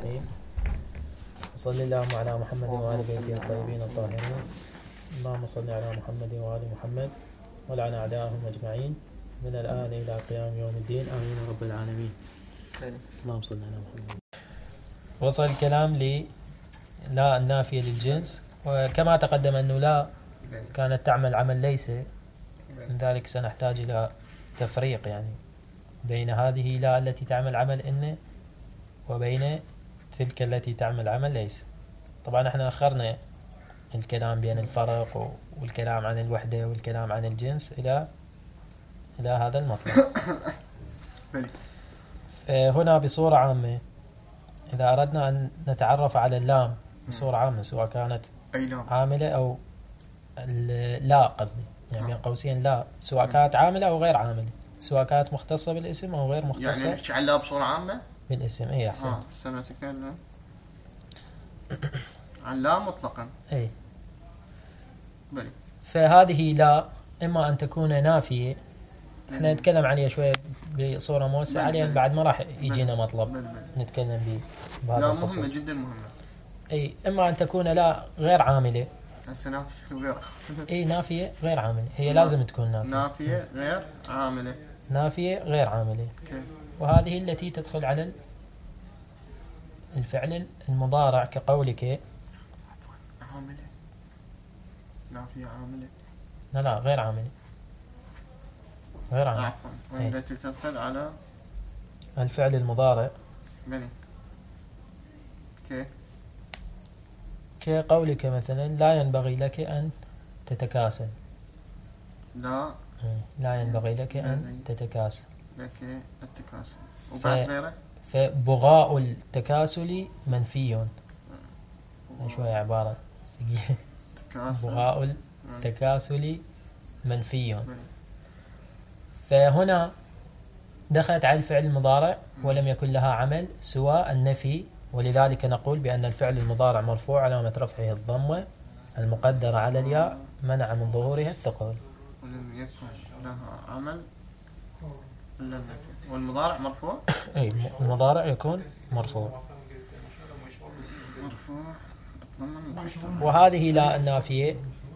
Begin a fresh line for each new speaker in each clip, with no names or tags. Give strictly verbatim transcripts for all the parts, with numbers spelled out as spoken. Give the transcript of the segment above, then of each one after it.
الرحيم. صلى الله على محمد وآل بيته الطيبين الطاهرين. اللهم صل على محمد وآل محمد ولعن أعداءهم أجمعين من الآن إلى قيام يوم الدين، آمين رب العالمين. اللهم صل على محمد. وصل الكلام ل لا النافية للجنس، وكما تقدم أنه لا كانت تعمل عمل ليس، من ذلك سنحتاج إلى تفريق يعني بين هذه لا التي تعمل عمل إن وبين تلك التي تعمل عمل ليس. طبعا احنا أخرنا الكلام بين الفرق والكلام عن الوحدة والكلام عن الجنس إلى إلى هذا المطلب. هنا بصورة عامة إذا أردنا أن نتعرف على اللام بصورة عامة، سواء كانت عاملة أو لا، قصدي يعني بين قوسين لا، سواء كانت عاملة أو غير عاملة، سواء كانت مختصة بالاسم أو غير مختصة.
يعني نحكي عن لا بصورة عامة بالاسم.
إيه أحسن.
آه سنتكلم عن لا مطلقا.
إيه.
بلي.
فهذه لا إما أن تكون نافية، احنا نتكلم عليها شوية بصورة موسعة لأن بعد ما راح يجينا مطلب بل بل. نتكلم به بهذا
لا
الخصوص.
مهمة جدا مهمة.
اي اما ان تكون لا غير عاملة.
هسه نافية غير
اي نافية غير عاملة، هي لازم تكون نافية.
نافية غير عاملة.
نافية غير عاملة.
كيف؟
وهذه التي تدخل على الفعل المضارع كقولك
عاملة. نافية عاملة.
لا لا غير عاملة. غير عاملة.
عفوا. والتي تدخل على
الفعل المضارع.
بني. كيف؟
كقولك مثلا لا ينبغي لك أن تتكاسل.
لا
لا ينبغي لك أن تتكاسل.
لك التكاسل. وبعد غيره؟
فبغاء التكاسل منفي. شوية عبارة بغاء التكاسل منفي. فهنا دخلت على الفعل المضارع ولم يكن لها عمل سوى النفي، ولذلك نقول بأن الفعل المضارع مرفوع علامة رفعه الضمة المقدرة على الياء منع من ظهورها الثقل.
ولم يكن لها عمل إلا النفي. والمضارع مرفوع؟
أي المضارع يكون مرفوع.
مرفوع.
وهذه لا النافية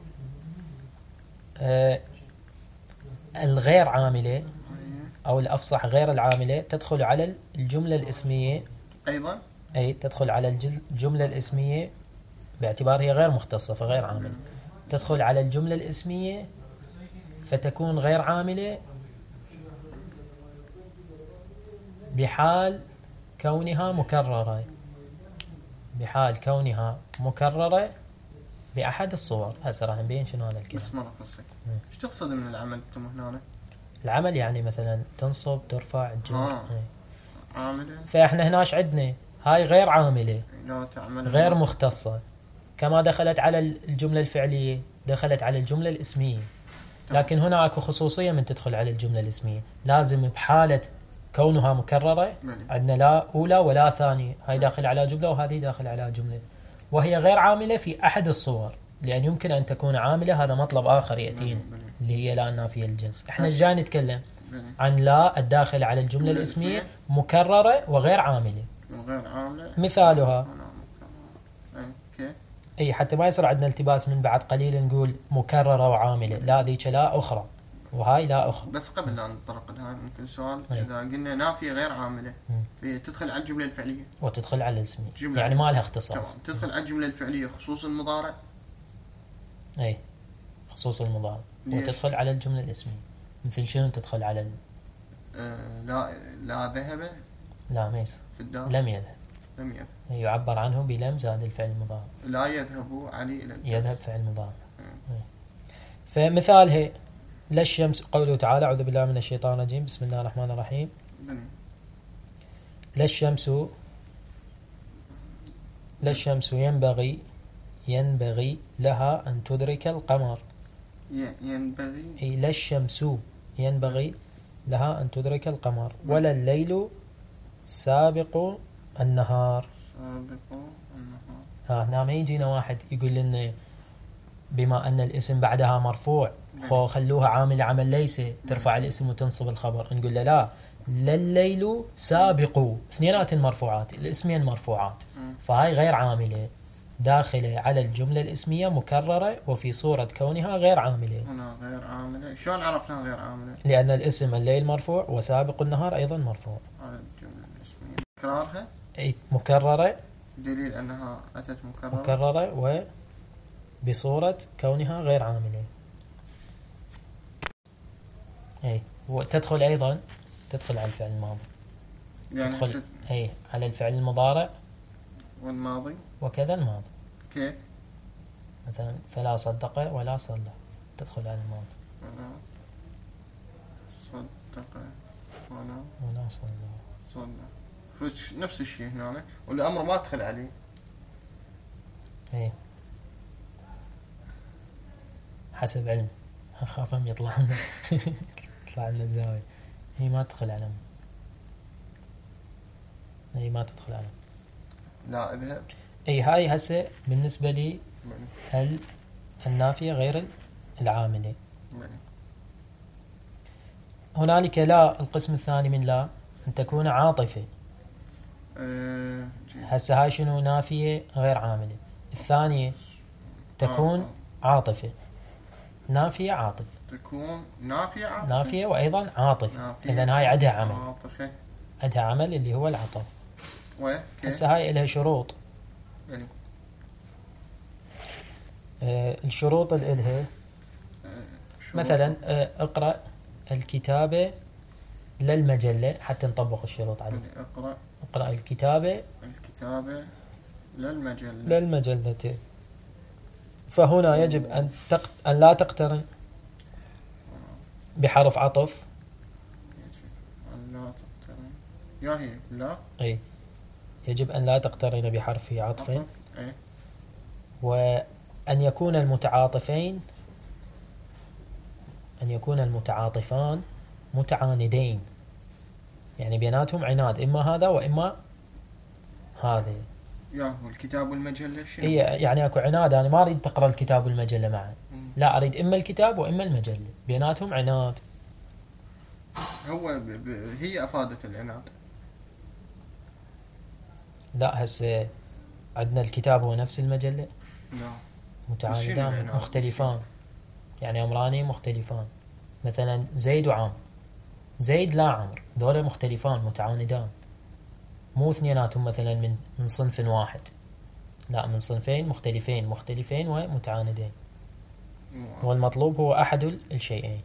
آه الغير عاملة أو الأفصح غير العاملة تدخل على الجملة الاسمية
أيضا.
أي تدخل على الجملة الاسمية باعتبار هي غير مختصة فغير عاملة، تدخل على الجملة الاسمية فتكون غير عاملة بحال كونها مكررة، بحال كونها مكررة بأحد الصور. هسه راح نبين شنو هذا الكلام.
بس مرة قصك ايش تقصد من العمل انتم هنا؟
العمل يعني مثلا تنصب ترفع الجملة.
آه. عاملة.
فاحنا هناش عندنا هاي غير عاملة
لا تعمل
غير مختصة، كما دخلت على الجملة الفعلية دخلت على الجملة الاسمية. لكن هنا اكو خصوصية من تدخل على الجملة الاسمية، لازم بحالة كونها مكررة عندنا لا أولى ولا ثانية، هاي داخل على جملة وهذه داخل على جملة، وهي غير عاملة في أحد الصور، لأن يمكن أن تكون عاملة، هذا مطلب آخر يأتينا اللي هي لا نافية الجنس. احنا جاي نتكلم عن لا الداخل على الجملة الاسمية مكررة وغير عاملة.
وغير عاملة
مثالها
كيف؟
اي حتى ما يصير عندنا التباس من بعد قليل نقول مكررة وعاملة، لا ذيك لا أخرى وهاي لا أخرى.
بس قبل لا نتطرق لها ممكن سؤال. أي. إذا قلنا نافية غير عاملة هي تدخل على الجملة الفعلية
وتدخل على الاسمية، يعني ما لها اختصاص.
تدخل على الجملة الفعلية خصوص المضارع.
اي خصوص المضارع. وتدخل على الجملة الاسمية مثل شنو تدخل على ال...
آه لا لا ذهب.
لا ميس لم يذهب.
لم يذهب
يعبر عنه بلم زاد الفعل المضارع.
لا يذهب علي إلى
يذهب فعل مضارع. فمثالها لا الشمس، قوله تعالى أعوذ بالله من الشيطان الرجيم بسم الله الرحمن الرحيم. لا الشمس لا الشمس ينبغي ينبغي لها أن تدرك القمر.
ينبغي
أي لا الشمس ينبغي لها أن تدرك القمر ولا الليل سابق النهار.
سابق النهار.
ها هنا ما يجينا واحد يقول لنا بما أن الاسم بعدها مرفوع خو خلوها عامل عمل ليس ترفع الاسم وتنصب الخبر، نقول له لا، لليل سابق، اثنينات المرفوعات، الاسمين مرفوعات، فهاي غير عاملة، داخلة على الجملة الاسمية مكررة وفي صورة كونها غير عاملة.
هنا غير عاملة، شلون عرفنا غير عاملة؟
لأن الاسم الليل مرفوع وسابق النهار أيضا مرفوع.
على الجملة الاسمية تكرارها؟
أي مكررة،
دليل أنها أتت مكررة
مكررة وبصورة كونها غير عاملة. أي وتدخل أيضا تدخل على الفعل الماضي،
يعني
تدخل
ست...
أي على الفعل المضارع
والماضي
وكذا الماضي.
كيف؟
مثلا فلا صدق ولا صلى، تدخل على الماضي.
ولا صدق ولا
ولا صلى
صلى، فش نفس الشيء هنا، والأمر ما تدخل عليه.
ايه حسب علم، أخاف أم يطلع لنا يطلع لنا الزاوية. هي ما تدخل علم، هي ما تدخل علم.
لا اذهب.
اي هاي هسه بالنسبة لي ال النافية غير العاملة.
مالي.
هنالك لا، القسم الثاني من لا أن تكون عاطفة.
أه
هسه هاي شنو؟ نافية غير عاملة. الثانية تكون آه. عاطفة، نافية عاطفة،
تكون نافية عاطفة،
نافية وأيضا عاطفة. إذن هاي عندها عمل،
عاطفة
عندها عمل اللي هو العطف.
وكيف؟
هسه هاي لها شروط.
يعني
آه الشروط اللي لها مثلا آه اقرأ الكتابة للمجلة، حتى نطبق الشروط عليه.
اقرأ
اقرأ الكتابة
الكتابة للمجلة
للمجلة. فهنا يجب أن, تق... أن لا تقترن بحرف عطف.
يجب أن لا تقترن، يا هي لا
أي يجب أن لا تقترن بحرف عطف.
أي.
وأن يكون المتعاطفين أن يكون المتعاطفان متعاندين، يعني بيناتهم عناد، إما هذا وإما هذا.
يا هو الكتاب والمجلة شنو؟
إيه يعني أكو عناد، أنا ما أريد تقرأ الكتاب والمجلة معا، لا أريد إما الكتاب وإما المجلة، بيناتهم عناد.
هو ب... ب... هي أفادت العناد.
لا هسه عندنا الكتاب هو نفس المجلة،
لا
متعاندان مختلفان، يعني أمران مختلفان. مثلا زيد وعمر، زيد لا عمر، ذولا مختلفان متعاندان، مو اثنيناتهم مثلا من من صنف واحد، لا من صنفين مختلفين مختلفين ومتعاندين. والمطلوب هو أحد الشيئين.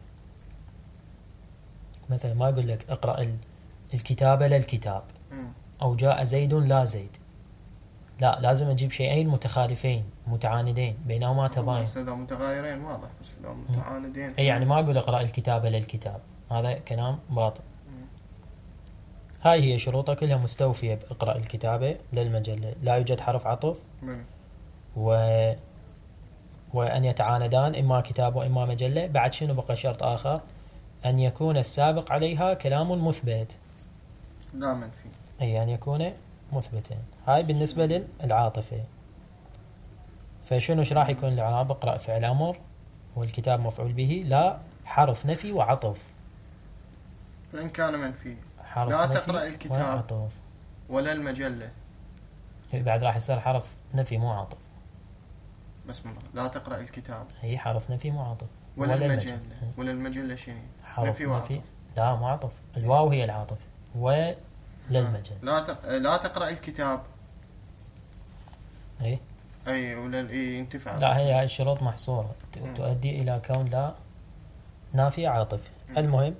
مثلا ما أقول لك اقرأ الكتابة للكتاب أو جاء زيد لا زيد، لا لازم أجيب شيئين متخالفين متعاندين بينهما تباين.
بس إذا متغايرين واضح، بس إذا متعاندين
أي يعني ما أقول اقرأ الكتابة للكتاب، هذا كلام باطل. هاي هي شروطها كلها مستوفية بإقرأ الكتابة للمجلة. لا يوجد حرف عطف، و... وأن يتعاندان إما كتاب وإما مجلة. بعد شنو بقى شرط آخر؟ أن يكون السابق عليها كلام مثبت،
لا منفي.
أي أن يكون مثبتا. هاي بالنسبة للعاطفة. فشنو ايش راح يكون الإعراب؟ اقرأ فعل أمر والكتاب مفعول به، لا حرف نفي وعطف.
فإن كان منفي
حرف
لا
نفي
تقرأ الكتاب
وعطف.
ولا المجلة.
بعد راح يصير حرف نفي مو عطف.
بس مرة لا تقرأ الكتاب
هي حرف نفي مو عطف.
ولا, ولا المجلة. ولا المجلة شنو؟
حرف نفي, نفي. لا مو عطف، الواو هي العاطف. وللمجلة
لا تق... لا تقرأ الكتاب.
اي
اي ولا اي ينتفع.
لا هي هاي الشروط محصورة، تؤدي إلى كون لا نافية عاطفة. المهم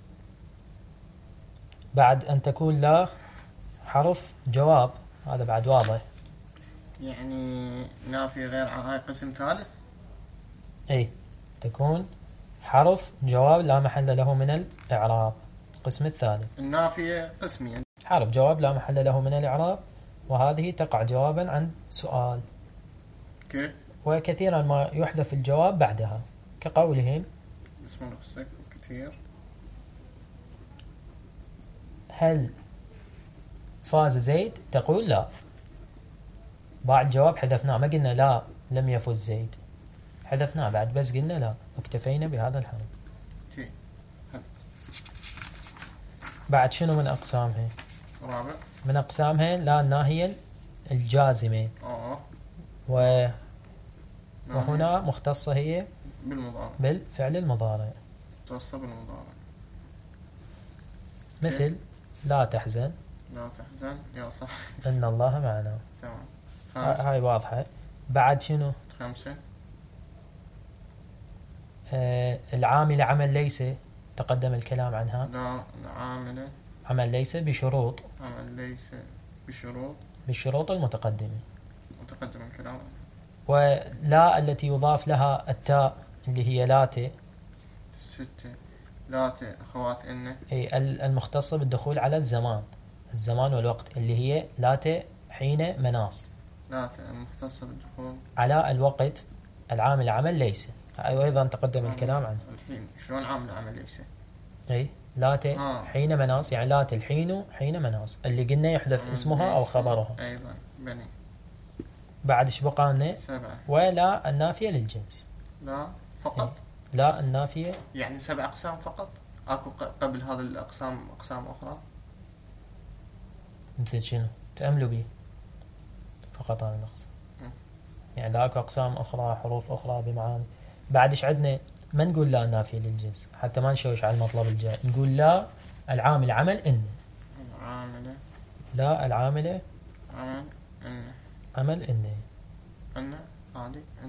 بعد أن تكون لا حرف جواب، هذا بعد واضح.
يعني نافية غير هاي قسم ثالث.
اي تكون حرف جواب لا محل له من الإعراب، القسم الثالث.
النافية قسمين،
حرف جواب لا محل له من الإعراب، وهذه تقع جوابا عن سؤال.
كيف؟
وكثيرا ما يحذف الجواب بعدها، كقولهم
اسم نفسك كثير.
هل فاز زيد؟ تقول لا، بعد جواب حذفناه، ما قلنا لا لم يفز زيد، حذفناه بعد بس قلنا لا، واكتفينا بهذا الحرف. بعد شنو من أقسامها؟
رابع
من أقسامها لا الناهية الجازمة.
اه
و...
نعم.
وهنا مختصة هي
بالمضارع
بالفعل المضارع،
مختصة بالمضارع.
مثل لا تحزن،
لا تحزن يا صح.
إن الله معنا.
تمام.
ها- هاي واضحة. بعد شنو؟
خمسة
آه العاملة عمل ليس، تقدم الكلام عنها.
لا العاملة
عمل ليس بشروط،
عمل ليس بشروط
بالشروط المتقدمة.
متقدم الكلام.
ولا التي يضاف لها التاء اللي هي لاتي.
ستة لات أخوات إن.
أي المختصة بالدخول على الزمان، الزمان والوقت، اللي هي لاتي حين مناص.
لات المختصة بالدخول
على الوقت العامل عمل ليس، أيضا تقدم الكلام عنه.
الحين شلون عامل عمل ليس؟
أي لاتي
آه.
حين مناص، يعني لاتي الحين حين مناص، اللي قلنا يحذف اسمها أو خبرها.
أيضا بني.
بعد ايش بقى لنا؟
سبعة
ولا النافية للجنس.
لا فقط.
لا النافية
يعني سبع أقسام فقط. أكو ق- قبل هذا الأقسام أقسام أخرى.
مثل شنو؟ تأملوا بي فقط هذا الأقسام. يعني ذاك أقسام أخرى، حروف أخرى بمعاني. بعد ايش عندنا؟ ما نقول لا النافية للجنس حتى ما نشوش على المطلب الجاي، نقول لا العامل عمل إن.
العاملة
لا العاملة
عمل إن.
عمل إن.
إن هذه إن.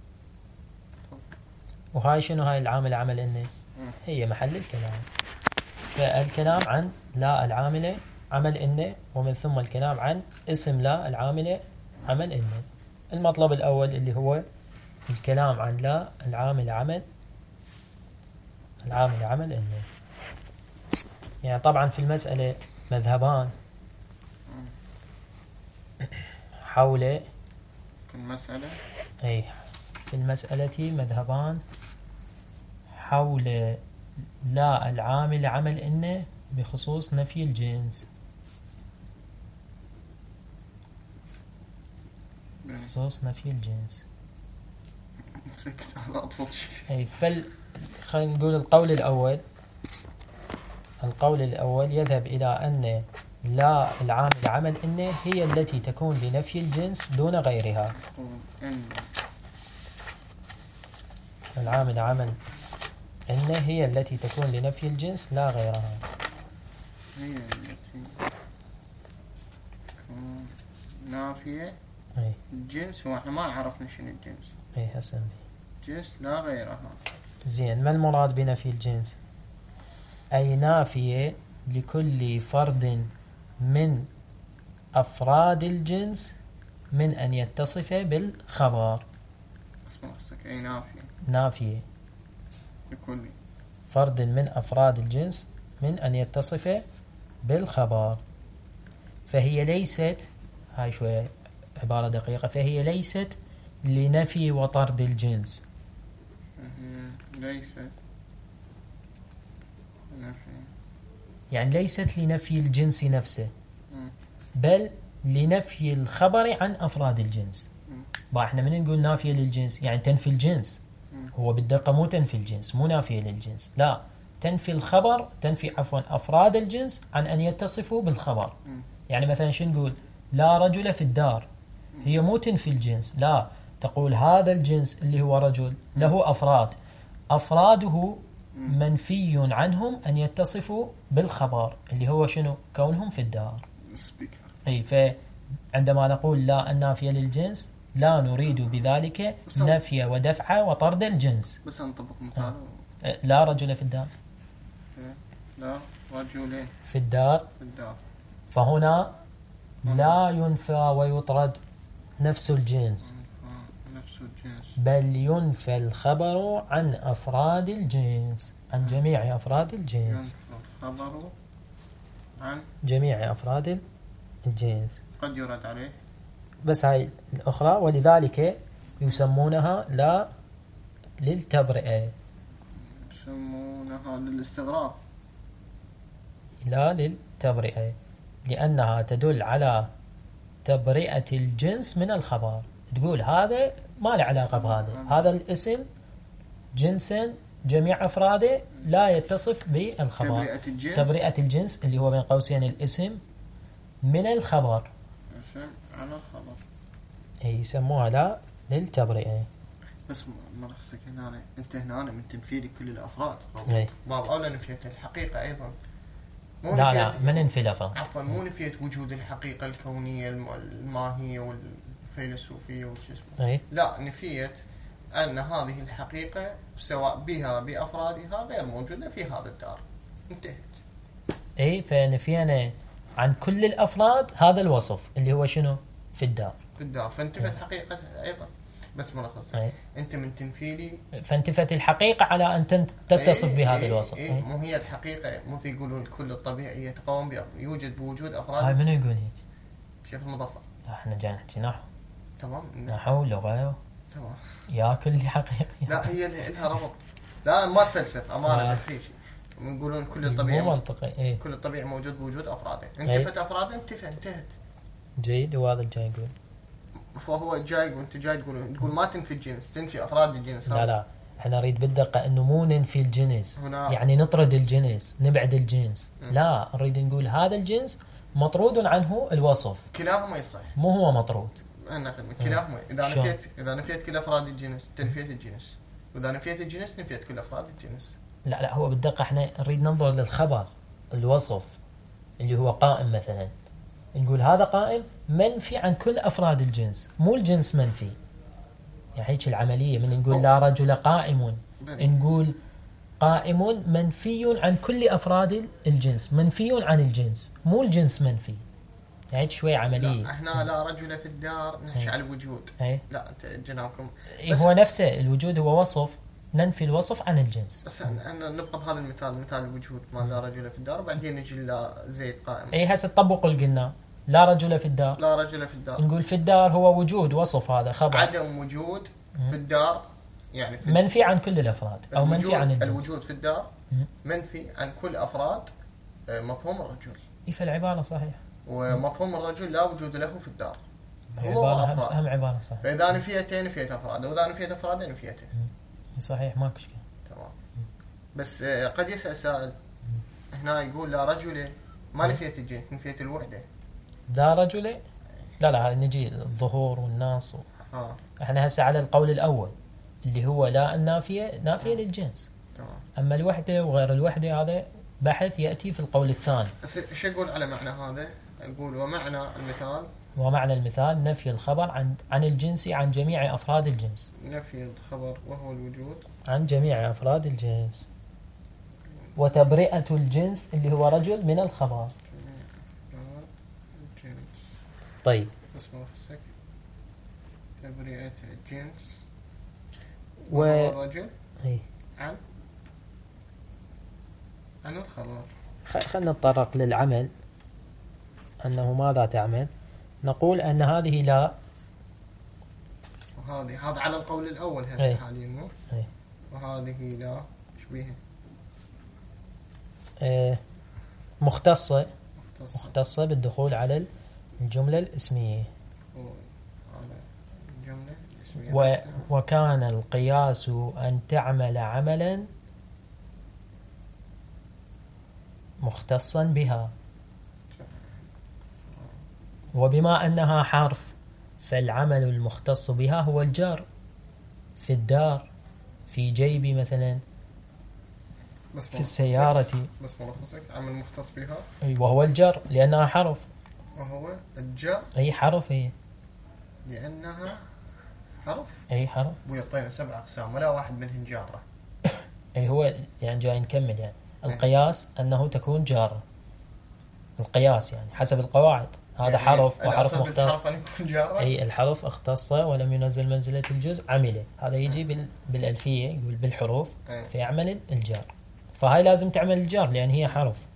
وهاي شنو هاي العاملة عمل إن؟ هي محل الكلام. فالكلام عن لا العاملة عمل إن، ومن ثم الكلام عن اسم لا العاملة عمل إن. المطلب الأول اللي هو الكلام عن لا العامل عمل العامل عمل إن. يعني طبعا في المسألة مذهبان حول
في المسألة
أي في المسألة مذهبان حول لا العامل عمل إن بخصوص نفي الجنس. بخصوص نفي الجنس.
هذا أبسط شيء.
أي فل خلينا نقول القول الأول. القول الأول يذهب إلى أن لا العامل عمل إن هي التي تكون لنفي الجنس دون غيرها. العامل عمل إن هي التي تكون لنفي الجنس لا غيرها.
هي التي تكون نافية
أي
الجنس. هو احنا ما عرفنا شنو الجنس.
أي هسه
جنس لا غيرها.
زين، ما المراد بنفي الجنس؟ أي نافية لكل فرد من أفراد الجنس من أن يتصف بالخبر.
اسمع نفسك. أي نافية
نافية
لكل
فرد من أفراد الجنس من أن يتصف بالخبر. فهي ليست، هاي شوية عبارة دقيقة، فهي ليست لنفي وطرد الجنس.
ليست نفي،
يعني ليست لنفي الجنس نفسه، بل لنفي الخبر عن أفراد الجنس. با احنا من نقول نافية للجنس يعني تنفي الجنس، هو بالدقة مو تنفي الجنس، مو نافية للجنس، لا تنفي الخبر، تنفي عفوا أفراد الجنس عن أن يتصفوا بالخبر. يعني مثلا شو نقول؟ لا رجل في الدار، هي مو تنفي الجنس، لا تقول هذا الجنس اللي هو رجل له أفراد، أفراده منفي عنهم أن يتصفوا بالخبر اللي هو شنو؟ كونهم في الدار. أي فعندما نقول لا النافية للجنس لا نريد بذلك نفي ودفع وطرد الجنس.
بس نطبق مثال.
لا رجل في الدار.
لا رجل
في الدار.
في الدار.
فهنا لا ينفى ويطرد نفس الجنس،
نفس الجنس،
بل ينفى الخبر عن أفراد الجنس، عن جميع أفراد الجنس.
ينفى الخبر عن
جميع أفراد الجنس.
قد يرد عليه
بس هاي الأخرى، ولذلك يسمونها لا للتبرئة،
يسمونها للاستغراق،
لا للتبرئة، لأنها تدل على تبرئة الجنس من الخبر. تقول هذا ما له علاقة بهذا، هذا الاسم جنسا جميع أفراده لا يتصف بالخبر.
تبرئة الجنس
تبرئة الجنس اللي هو بين قوسين الاسم من الخبر،
اسم على الخبر،
هي يسموها لا للتبرئة.
بس ما رخصك هنا انت هنا من تنفيذ كل الافراد
اي
بعض اولى نفيت الحقيقه ايضا. مو
لا
نفيت
لا ما ننفي الأفراد.
عفوا مو نفيت وجود الحقيقه الكونيه الم- الماهيه والفيلسوفيه وش اسمه.
اي
لا نفيت ان هذه الحقيقه سواء بها بافرادها غير موجوده في هذا الدار. انتهت.
اي فنفينا عن كل الأفراد هذا الوصف اللي هو شنو في الدار.
في الدار فانتفت حقيقه ايضا. بس ملخص
أي.
انت من تنفيذي
فانتفت الحقيقة على أن تنت- تتصف
إيه
بهذا
إيه
الوصف.
إيه
أي.
مو هي الحقيقة مو يقولون الكل الطبيعي يتقوم بأ- يوجد بوجود
هاي
أفراد.
منو يقول هيك؟
شيخ المظفر.
لا، احنا جاي نحكي نحو
تمام
نحو لغة
تمام.
ياكل لي حقيقة.
لا هي اللي لها ربط. لا ما تفلسف أمانة
آه.
بس هيك يقولون كل
مو
الطبيعي
منطقي. ايه
كل الطبيعي موجود بوجود أفراده.
إيه.
انتفت أفراده انتفى انتهت.
جيد. وهذا الجاي يقول
فهو جاي وانت جاي تقول تقول ما تنفي الجنس تنفي أفراد الجنس.
لا لا احنا نريد بالدقة انه مو ننفي الجنس
هنا
يعني نطرد الجنس نبعد الجنس.
م.
لا نريد نقول هذا الجنس مطرود عنه الوصف،
كلاهما يصح.
مو هو مطرود.
أنا أخدمك كلاهما. إذا
شلون؟
نفيت إذا نفيت كل أفراد الجنس تنفيت الجنس، وإذا نفيت الجنس نفيت كل أفراد الجنس.
لا لا هو بالدقة احنا نريد ننظر للخبر الوصف اللي هو قائم مثلا، نقول هذا قائم منفي عن كل أفراد الجنس، مو الجنس منفي. يعني هيك العملية من نقول لا رجل قائم
بني.
نقول قائم منفي عن كل أفراد الجنس، منفي عن الجنس مو الجنس منفي. يعني هيك شوي عملية.
لا احنا لا رجل في الدار نحكي
أي.
على الوجود.
أي.
لا انت جنابكم
إيه هو نفسه الوجود هو وصف، ننفي الوصف عن الجنس.
بس احنا نبقى بهذا المثال مثال الوجود مال لا رجل في الدار وبعدين نجي لا زيد قائم.
اي هسه تطبقوا اللي قلنا لا رجل في الدار،
لا رجل في الدار
نقول في الدار هو وجود وصف، هذا خبر
عدم وجود في الدار يعني في
منفي عن كل الافراد او
الوجود
منفي عن الجنس.
الوجود في الدار
مم.
منفي عن كل افراد آه، مفهوم الرجل،
اي فالعباره صحيح،
ومفهوم الرجل لا وجود له في الدار. هو
عباره هم,
وافراد.
هم عباره صحيح.
فاذا نفيته نفيت افراده واذا نفيت افراده نفيته.
صحيح ماكو شيء.
تمام. بس آه، قد يسأل سائل هنا يقول لا رجل ما نفيت الجنس نفيت الوحدة.
لا رجل لا لا نجي الظهور والناس و...
اه
احنا هسه على القول الاول اللي هو لا النافيه نافيه للجنس،
تمام.
اما الوحده وغير الوحده هذا بحث ياتي في القول الثاني.
بس ايش اقول على معنى هذا؟ اقول ومعنى المثال
ومعنى المثال نفي الخبر عن عن الجنس عن جميع افراد الجنس،
نفي الخبر وهو الوجود
عن جميع افراد الجنس، وتبرئة الجنس اللي هو رجل من الخبر.
جميع أفراد الجنس.
طيب
بس ملخصك تبرئة الجنس
و
وهو الرجل
اي
عن عن الخبر.
خ... خلينا نتطرق للعمل انه ماذا تعمل. نقول ان هذه لا،
وهذه هذا على القول الاول
أي.
هسه حاليا مو
أي.
وهذه لا ايش بيها؟
آه، مختصة
مختصة
مختصة بالدخول على الجملة الاسمية.
على الجملة الاسمية.
و... وكان القياس أن تعمل عملا مختصا بها، وبما أنها حرف فالعمل المختص بها هو الجار، في الدار، في جيبي مثلا،
بس
في السيارة،
بس ملخصك عمل مختص بها
وهو الجر لأنها حرف.
وهو الجر
أي حرف هي،
لأنها حرف.
أي حرف.
ويعطينا سبع أقسام ولا واحد منهم جارة.
أي هو يعني جاي نكمل يعني القياس أنه تكون جارة، القياس يعني حسب القواعد هذا
يعني
حرف وحرف
الأصل
مختص.
بالحرف أن يكون جارة.
أي الحرف اختص ولم ينزل منزلة الجزء عمله، هذا يجي بال... بالألفية يقول بالحروف
أي.
فيعمل الجار، فهاي لازم تعمل الجار لأن هي حرف.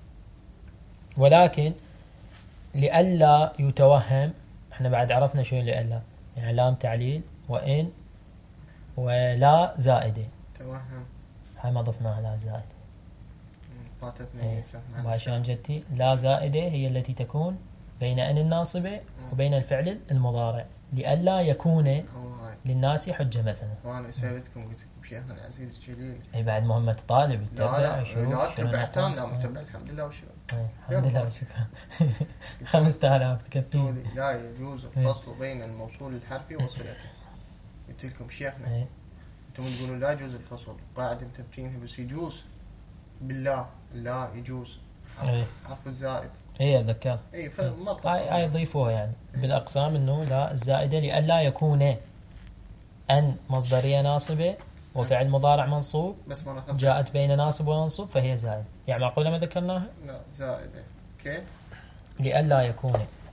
ولكن لئلا يتوهم، احنا بعد عرفنا شو لئلا، يعني لام تعليل وإن ولا زائدة،
توهم
هاي ما ضفناها لا زائدة.
فاتتني
إيه.
لسه.
وعشان جتي لا زائدة هي التي تكون بين أن الناصبة وبين الفعل المضارع، لئلا يكون
هو هاي
للناس حجة مثلا.
وانا سالتكم قلت لكم شيخنا العزيز الجليل
اي بعد مهمة طالب
لا
يتبع
لا
يشوف
لا
شنو
تبع تام،
نقص.
لا متبع الحمد لله وشو
الحمد لله
يلا.
وشكرا. خمسة آلاف تكفين.
قولي لا يجوز الفصل بين الموصول الحرفي وصلته. قلت لكم شيخنا
إيه.
انتم تقولون لا يجوز الفصل، قاعد متبجينها بس يجوز بالله، لا يجوز حرف,
إيه.
حرف الزائد.
اي اتذكر.
اي فما
هاي هاي يضيفوها يعني بالاقسام انه لا الزائده لئلا يكون ان مصدريه ناصبه وفعل مضارع منصوب
بس ما نخص
جاءت بين ناصب ومنصوب فهي زائده. يعني معقوله ما ذكرناها؟
لا زائده كيف؟
لئلا يكون.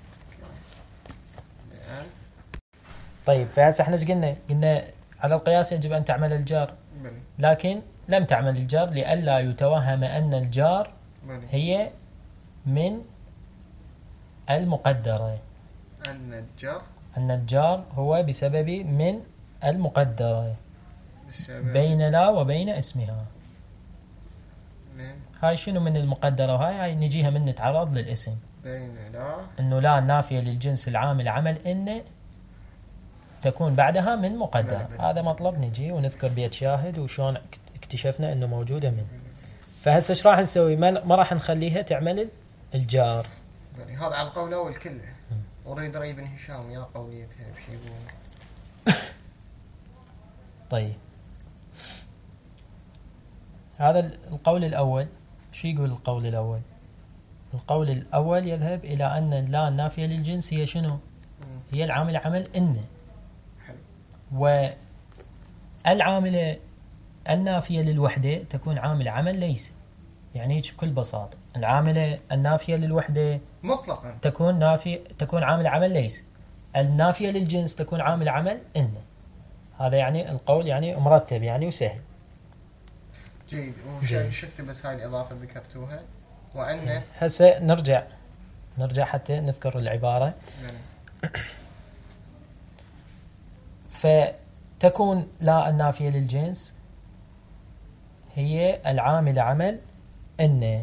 لأن
طيب فهسه احنا ايش قلنا؟ قلنا على القياس يجب ان تعمل الجار،
بني
لكن لم تعمل الجار لئلا يتوهم ان الجار
بني
هي من المقدره.
أن الجر
ان الجار هو بسبب من المقدره
بسبب
بين لا وبين اسمها.
من
هاي شنو من المقدرة؟ وهاي هاي نجيها من نتعرض للاسم
بين لا
انه لا نافية للجنس العامل عمل ان تكون بعدها من مقدرة. هذا مطلب نجي ونذكر بيت شاهد وشون اكتشفنا انه موجودة من. فهسه ايش راح نسوي؟ ما ما راح نخليها تعمل الجار.
بني هذا على القول الأول كله. وريد ري بن هشام يا قوليتها بشي يقول.
طيب هذا القول الأول. شو يقول القول الأول؟ القول الأول يذهب إلى أن لا النافية للجنس هي شنو؟ هي العامل عمل إن. والعاملة النافية للوحدة تكون عامل عمل ليس. يعني هيك بكل بساطة العاملة النافية للوحدة
مطلقا
تكون نافية تكون عامل عمل ليس. النافية للجنس تكون عامل عمل إن. هذا يعني القول يعني مرتب يعني وسهل.
جيد.
جيد.
وش شفت بس هاي الإضافة ذكرتوها وأن
هسه نرجع نرجع حتى نذكر العبارة. فتكون لا النافية للجنس هي العامل عمل إن.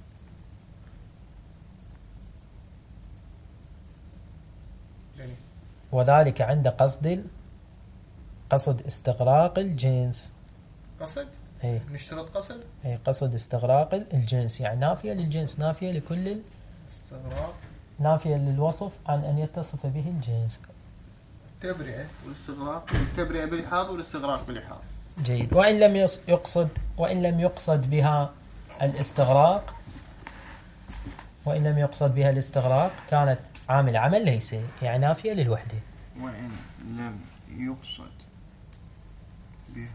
وذلك عند قصد قصد استغراق الجنس.
قصد
اي
نشترط قصد
اي قصد استغراق الجنس يعني نافية للجنس نافية لكل
استغراق
نافية للوصف عن أن يتصف به الجنس.
التبرئة والاستغراق التبرئة بالإحاض والاستغراق بالإحاض.
جيد. وإن لم يقصد وإن لم يقصد بها الاستغراق وإن لم يقصد بها الاستغراق كانت عامل عمل ليس يعني نافية للوحدة.
وإن لم يقصد بها.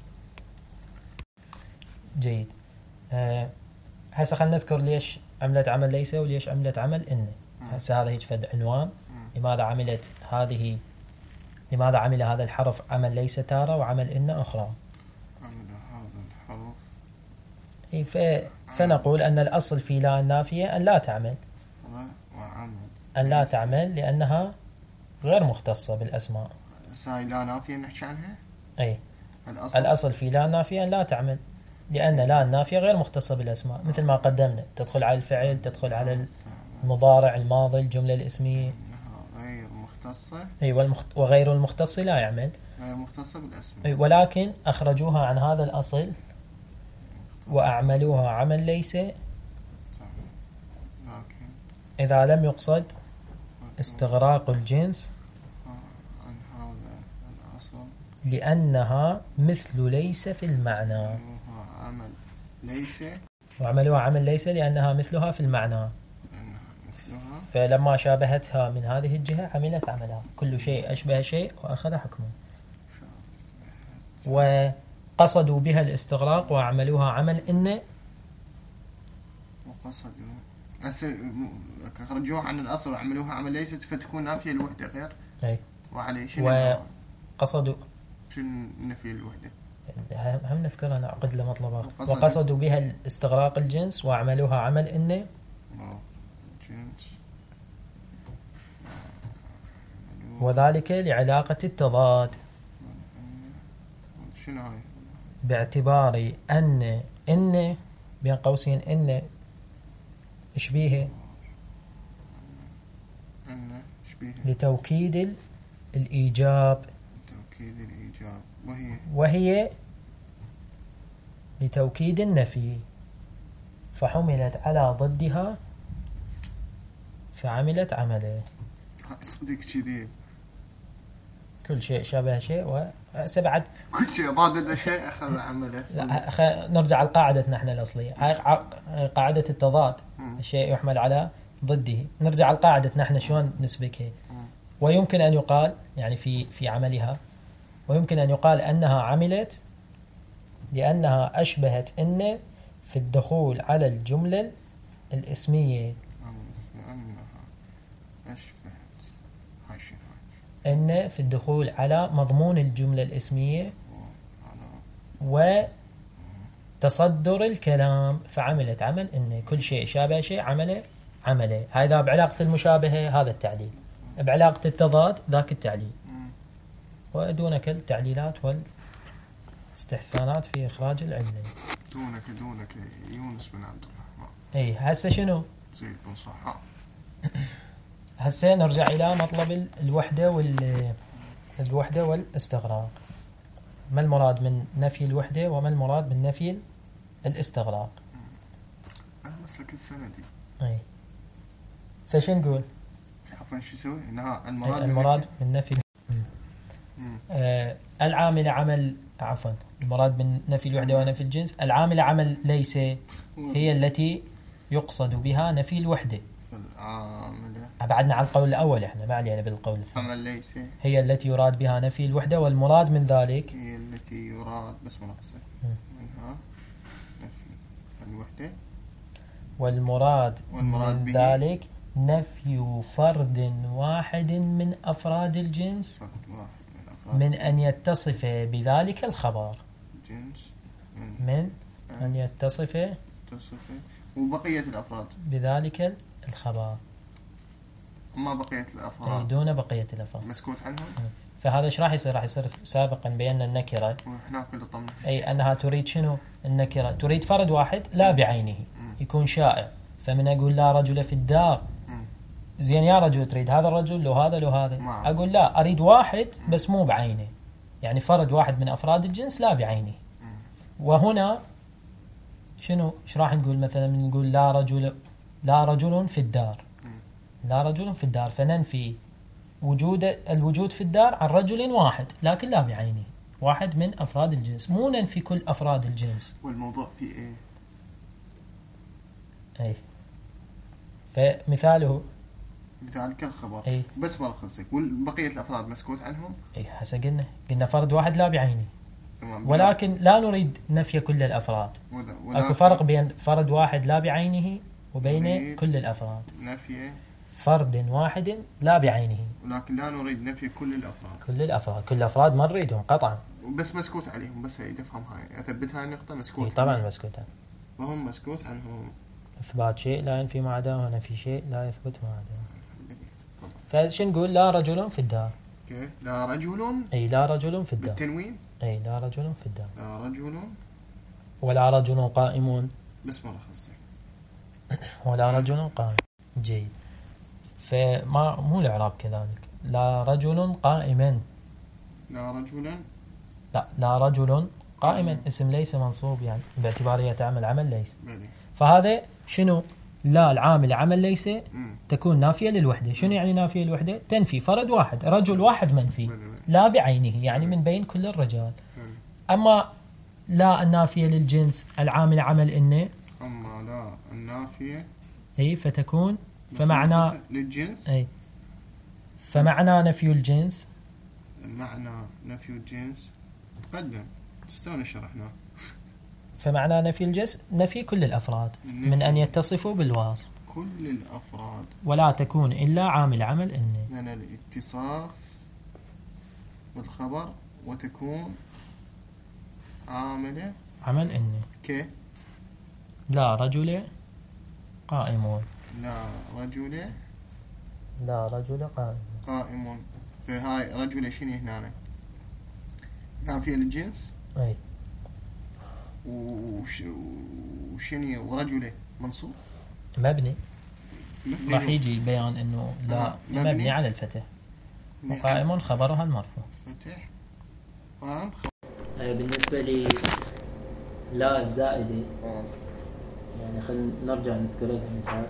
جيد. أه هسه خلينا نذكر ليش عملت عمل ليس وليش عملت عمل إن. هسه هذا هيك فد عنوان. لماذا عملت هذه لماذا عمل هذا الحرف عمل ليس تارة وعمل إن أخرى.
عمل هذا الحرف
إيه ف... فنقول أن الأصل في لا النافية أن لا تعمل
وعمل
أن لا تعمل لأنها غير مختصة بالأسماء.
ساي لا نافية نحكي عنها.
أي
الأصل,
الأصل في لا النافية أن لا تعمل لأن لا النافية غير مختصة بالأسماء مثل ما قدمنا تدخل على الفعل تدخل على المضارع الماضي الجملة الاسمية
غير مختصة.
أي والمخت... وغير المختص لا يعمل
غير مختصة بالأسماء.
أي ولكن أخرجوها عن هذا الأصل وأعملوها عمل ليس
لكن
إذا لم يقصد استغراق الجنس
عن هذا الأصل
لأنها مثل ليس في المعنى.
عملوها عمل ليس
وعملوها عمل ليس لأنها مثلها في المعنى.
لأنها مثلها
فلما شابهتها من هذه الجهة عملت عملها. كل شيء أشبه شيء وأخذ حكمه. وقصدوا بها الاستغراق وعملوها عمل إن.
وقصدوا أسر خرجوها عن الأصل وعملوها عمل ليست فتكون نافية الوحدة غير.
أي.
وعليه شنو
وقصدوا
شنو نفي الوحدة.
هم نذكرها نعقد لمطلبات.
وقصدوا.
وقصدوا بها الاستغراق الجنس وعملوها عمل إن.
جنس.
وذلك لعلاقة التضاد.
شنو هاي؟
باعتبار أن إن بين قوسين إن شبيهه
أن شبيه
لتوكيد الإيجاب.
توكيد الإيجاب وهي
وهي لتوكيد النفي فحملت على ضدها فعملت عمله.
صدق كذي
كل شيء شابه شيء وسبعة
كل شيء ضاد شيء أخذ عمله.
لا خ... نرجع على قاعدتنا احنا الأصلية، هاي قاعدة التضاد، الشيء يحمل على ضده. نرجع على قاعدتنا احنا شلون نسبكها. ويمكن أن يقال يعني في في عملها، ويمكن أن يقال أنها عملت لأنها أشبهت إن في الدخول على الجملة الاسمية. إن في الدخول على مضمون الجملة الاسمية وتصدر الكلام فعملت عمل إن كل شيء شابه شيء عمله عمله. هذا بعلاقة المشابهة هذا التعليل، بعلاقة التضاد ذاك التعليل، ودونك التعليلات والاستحسانات في إخراج العلة.
دونك دونك يونس بن عبد الرحمن.
إيه هسه شنو؟
زيد بن صحة.
هسه نرجع إلى مطلب الوحدة وال الوحدة والاستغراق. ما المراد من نفي الوحدة وما المراد من نفي الاستغراق؟
المسلك السندي.
أي فشو نقول؟
عفوا شو يسوي؟ إنها المراد
المراد من نفي آه العامل عمل عفوا المراد من نفي الوحدة ونفي الجنس. العامل عمل ليس هي التي يقصد بها نفي الوحدة.
العاملة
بعدنا على القول الأول احنا ما علينا بالقول الثاني.
عمل ليس
هي التي يراد بها نفي الوحدة والمراد من ذلك
هي التي يراد بس منقصة منها نفي الوحدة
والمراد,
والمراد
من
به
ذلك نفي فرد واحد من أفراد الجنس
فرد واحد من أفراد
من أن يتصف بذلك الخبر.
جنس
من, من أن يتصف
يتصف وبقية الأفراد
بذلك الخبر.
أما بقية الأفراد
دون بقية الأفراد
مسكوت عنهم.
فهذا ايش راح يصير؟ راح يصير سابقا بينا النكرة
وإحنا كل طمن
أي أنها تريد شنو؟ النكرة تريد فرد واحد لا بعينه يكون شائع. فمن أقول لا رجل في الدار زين يا رجل تريد هذا الرجل لو هذا لو هذا
معه.
أقول لا أريد واحد بس مو بعينه، يعني فرد واحد من أفراد الجنس لا بعينه. وهنا شنو ايش راح نقول؟ مثلا نقول لا رجل لا رجل في الدار لا رجل في الدار فننفي وجود الوجود في الدار عن رجل واحد لكن لا بعينه، واحد من أفراد الجنس، مو ننفي كل أفراد الجنس.
والموضوع فيه إيه؟
أي فمثاله
مثال كالخبر
أي
بس ما خصك والبقية الأفراد مسكوت عنهم.
أي هسه قلنا قلنا فرد واحد لا بعينه
تمام.
ولكن لا نريد نفي كل الأفراد. أكو فرق بين فرد واحد لا بعينه وبين كل الأفراد.
نفي
فرد واحد لا بعينه
ولكن لا نريد نفي كل الأفراد.
كل الأفراد كل الأفراد ما نريدهم قطعا
بس مسكوت عليهم بس هي تفهم هاي أثبت هاي النقطة مسكوت.
إيه طبعا مسكوت عنهم.
وهم مسكوت عنهم.
إثبات شيء لا ينفي ما عداه ونفي شيء لا يثبت ما عداه. فشو نقول؟ لا رجل في الدار.
اوكي لا رجل
أي لا رجل في الدار
بالتنوين.
أي لا رجل في الدار.
لا رجل
ولا رجل قائم
بس ما خصك
ولا رجل قائم. جيد. فما مو الإعراب كذلك. لا رجل قائما
لا رجلا
لا لا رجل قائما اسم ليس منصوب يعني باعتباره تعمل عمل ليس.
بلي.
فهذا شنو؟ لا العامل عمل ليس
مم.
تكون نافية للوحدة. شنو يعني نافية للوحدة؟ تنفي فرد واحد رجل واحد منفي
بلي.
لا بعينه يعني من بين كل الرجال.
بلي.
أما لا النافية للجنس العامل عمل إنه
أما لا النافية
أي فتكون فمعنى
للجنس.
أي فمعنى نفي الجنس
معنى نفي الجنس تقدم تستونا شرحنا.
فمعنى نفي الجنس نفي كل الأفراد من أن يتصفوا بالوصف
كل الأفراد
ولا تكون إلا عامل عمل إنه
من الاتصاف بالخبر وتكون عاملة
عمل إنه
ك
لا رجل قائمون
لا رجل
لا رجل قائم
قائم. في هاي رجل شنو هنا نافية للجنس.
أي
وش وشنو ورجله منصوب
مبني.
مبني
راح يجي البيان إنه لا
مبني,
مبني على الفتح وقائم خبرها المرفوع.
فتح فاهم؟
بالنسبة لي لا الزائدة يعني خلينا نرجع نذكر لها مثال.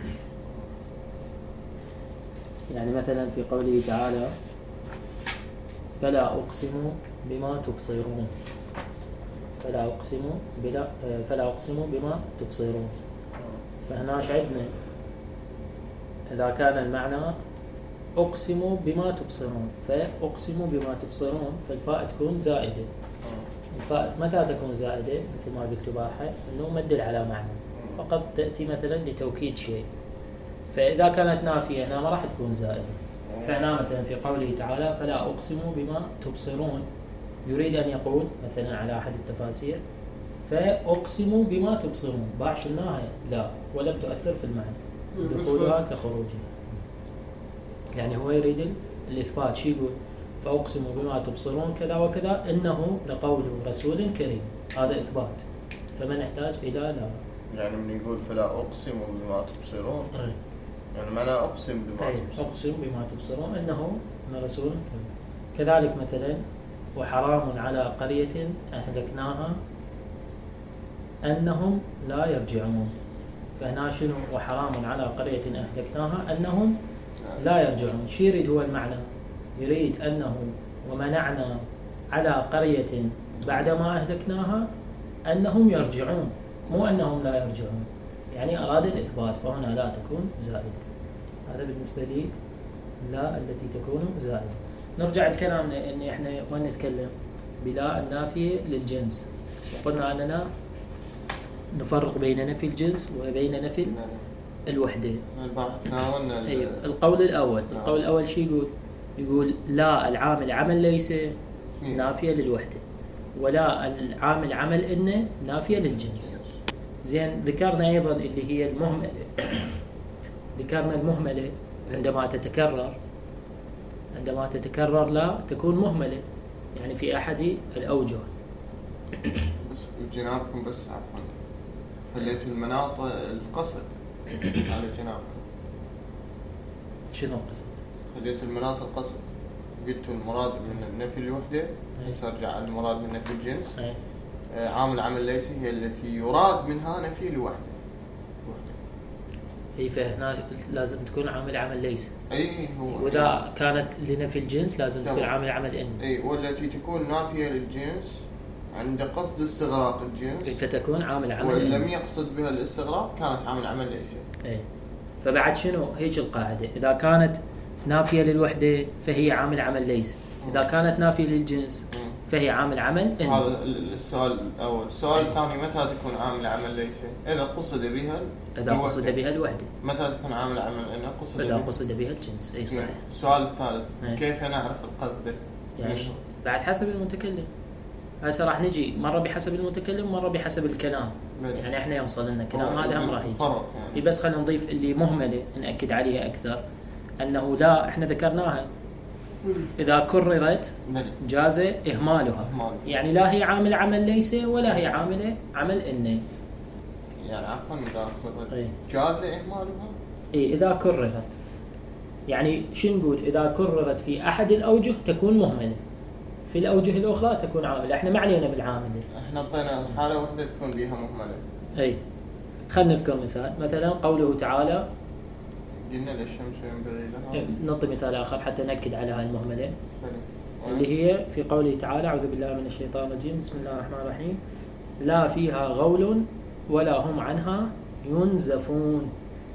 يعني مثلا في قوله تعالى فلا أقسم بما تبصرون، فلا أقسم بلا فلا أقسم بما تبصرون. فهنا عندنا إذا كان المعنى أقسم بما تبصرون، فأقسم بما تبصرون فالفاء تكون زائدة. الفاء متى تكون زائدة؟ مثل ما قلت باحث أنه ما تدل على معنى، فقط تأتي مثلا لتوكيد شيء. فإذا كانت نافية هنا ما راح تكون زائدة. فهنا مثلا في قوله تعالى فلا أقسم بما تبصرون يريد أن يقول مثلا على أحد التفاسير فأقسم بما تبصرون، باعشناها لا ولم تؤثر في المعنى دخولها كخروجها. يعني هو يريد الإثبات. شي يقول فأقسم بما تبصرون كذا وكذا إنه لقول رسول كريم، هذا إثبات، فما نحتاج إلى لا.
يعني من يقول فلا أقسم بما تبصرون
أي.
يعني معنى أقسم بما
أي.
تبصرون
أقسم بما تبصرون إنه رسول كريم. كذلك مثلا وحرام على قرية أهلكناها أنهم لا يرجعون. فهنا شنو وحرام على قرية أهلكناها أنهم لا يرجعون؟ شي يريد هو المعنى؟ يريد أنه ومنعنا على قرية بعدما أهلكناها أنهم يرجعون، مو أنهم لا يرجعون. يعني أراد الإثبات، فهنا لا تكون زائدة. هذا بالنسبة لي لا التي تكون زائدة. نرجع الكلام أن إحنا وين نتكلم بلا النافية للجنس، وقلنا أننا نفرق بين نفي الجنس وبين نفي الوحدة. أيوة. القول الأول القول الأول شيء يقول يقول لا العامل عمل ليس نافية للوحدة، ولا العامل عمل إنه نافية للجنس. زين ذكرنا أيضا اللي هي المهملة. ذكرنا المهملة عندما تتكرر عندما تتكرر لا تكون مهملة، يعني في أحد الأوجه.
بس جنابكم بس عفوا خليت المناط القصد على جنابكم.
شنو القصد؟
خليت المناط القصد، قلت المراد من نفي الوحدة، هسه ارجع المراد من نفي الجنس.
أي.
آه عامل عمل ليس هي التي يراد منها نفي الوحدة.
هي فهنا لازم تكون عامل عمل ليس.
اي هو
واذا كانت لنفي الجنس لازم
تمام.
تكون عامل عمل ان.
اي والتي تكون نافية للجنس عند قصد استغراق الجنس،
فتكون عامل عمل
وإن
إن.
لم يقصد بها الاستغراق كانت عامل عمل ليس.
اي. فبعد شنو هيك القاعدة؟ إذا كانت نافية للوحدة فهي عامل عمل ليس، إذا كانت نافية للجنس فهي عامل عمل إن.
هذا السؤال الأول. السؤال الثاني متى تكون عامل عمل ليس؟ إذا قصد بها
إذا قصد بها الوحدة.
متى تكون عامل عمل إن؟ قصد
إذا
بها
قصد بها الجنس. أي صحيح.
السؤال الثالث
أي.
كيف نعرف القصد؟
يعني بعد حسب المتكلم. هسه راح نجي مرة بحسب المتكلم ومرة بحسب الكلام.
بلي.
يعني احنا يوصل لنا كلام هذا هم راح يجي.
يعني.
بس خلينا نضيف اللي مهملة نأكد عليها أكثر، أنه لا احنا ذكرناها إذا كررت جاز إهمالها. يعني لا هي عامل عمل ليس ولا هي عاملة عمل إني.
يعني عفوا إذا كررت
أي.
جاز إهمالها.
إيه إذا كررت. يعني شو نقول؟ إذا كررت في أحد الأوجه تكون مهملة، في الأوجه الأخرى تكون عاملة. احنا ما علينا بالعاملة.
احنا اعطينا حالة واحدة تكون بها مهملة.
أي. خلنا نذكر مثال. مثلا قوله تعالى
قلنا للشمس ينبغي لها.
نعطي مثال آخر حتى نأكد على هاي المهملة.
بلي.
اللي هي في قوله تعالى أعوذ بالله من الشيطان الرجيم بسم الله الرحمن الرحيم لا فيها غول ولا هم عنها ينزفون.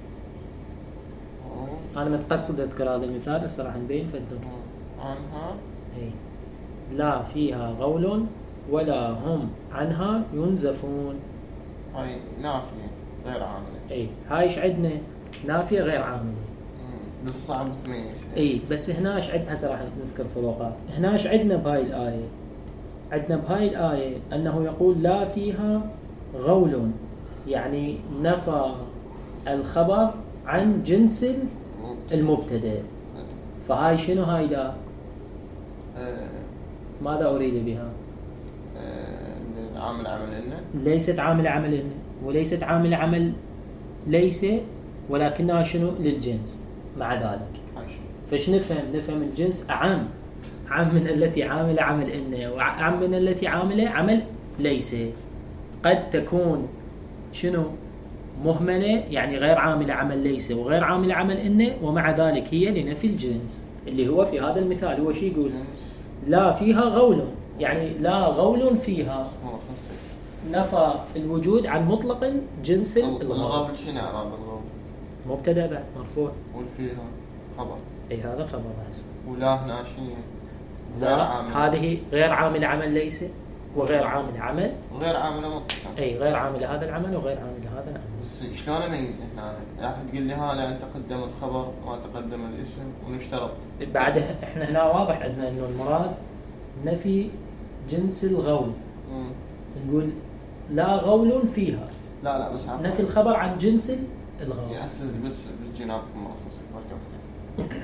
أنا متقصد أذكر هذا المثال هسه راح نبين فدهم.
عنها.
أي. لا فيها غول ولا هم عنها ينزفون.
هاي نافية غير عاملة.
أي هاي إيش عندنا؟ نافية غير عاملة.
بس صعب تميز.
اي بس هنا ايش عندنا؟ هسه راح نذكر فروقات. هنا ايش عندنا بهاي الايه؟ عندنا بهاي الايه انه يقول لا فيها غول، يعني نفى الخبر عن جنس المبتدا. فهاي شنو هاي لا؟
آه
ماذا اريد بها؟
آه عامل عمل إنه.
ليست عامل عمل إنه وليست عامل عمل ليس، ولكنها شنو للجنس مع ذلك. فايش نفهم؟ نفهم الجنس أعم عم من التي عاملة عمل إن، وعم من التي عاملة عمل ليس. قد تكون شنو مهملة يعني غير عاملة عمل ليس وغير عاملة عمل إن، ومع ذلك هي لنفي الجنس، اللي هو في هذا المثال هو شي يقول لا فيها غول، يعني لا غول فيها، نفى الوجود عن مطلق الجنس الغول.
الغول شنو إعراب الغول؟
مبتدأ بعد مرفوع
والفيها خبر.
اي هذا خبر هسه.
ولا هنا شنو؟
لا هذه غير عامل عمل ليس وغير عامل عمل
غير عامل مطلقا.
اي غير عامل هذا العمل وغير عامل هذا العمل.
بس شلون اميز هنا؟ راح تقول لي ها لان تقدم الخبر ما تقدم الاسم ونشترط.
بعد احنا هنا واضح عندنا انه المراد نفي جنس الغول.
مم.
نقول لا غول فيها.
لا لا بس
نفي الخبر عن جنس الغول.
يأسس بس بالجناب مرخص مرتبطين.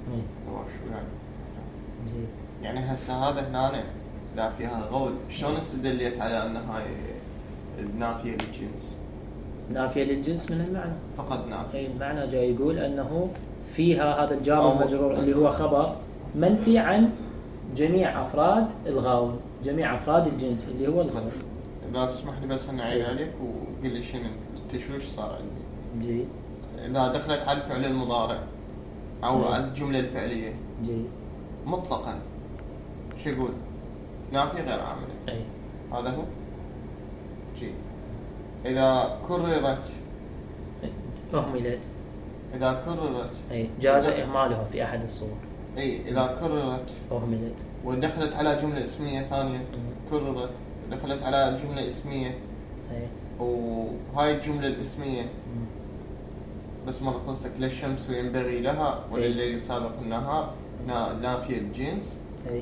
زين.
يعني هسه هذا هنا لا فيها غول، شلون استدليت على ان هاي نافية للجنس؟
نافية للجنس من المعنى
فقط نافية.
اي المعنى جاي يقول انه فيها هذا الجار والمجرور اللي هو خبر منفي عن جميع افراد الغول، جميع افراد الجنس اللي هو الغول.
اذا تسمح لي بس انا اعيد عليك وقل لي شنو التشويش صار عندي.
جيد.
اذا دخلت على الفعل المضارع او على الجملة الفعلية
جيد
مطلقا شو يقول؟ نافية غير عاملة.
اي
هذا هو. جيد. إذا كررت
أهملت.
إذا كررت
أي جاز إهمالها في أحد الصور.
أي إذا كررت
أهملت
ودخلت على جملة اسمية ثانية. م. كررت دخلت على جملة اسمية.
أي.
وهاي الجملة الاسمية م. بس ما قصدك لا الشمس ينبغي لها ولا الليل يسابق النهار نافية الجنس.
أي.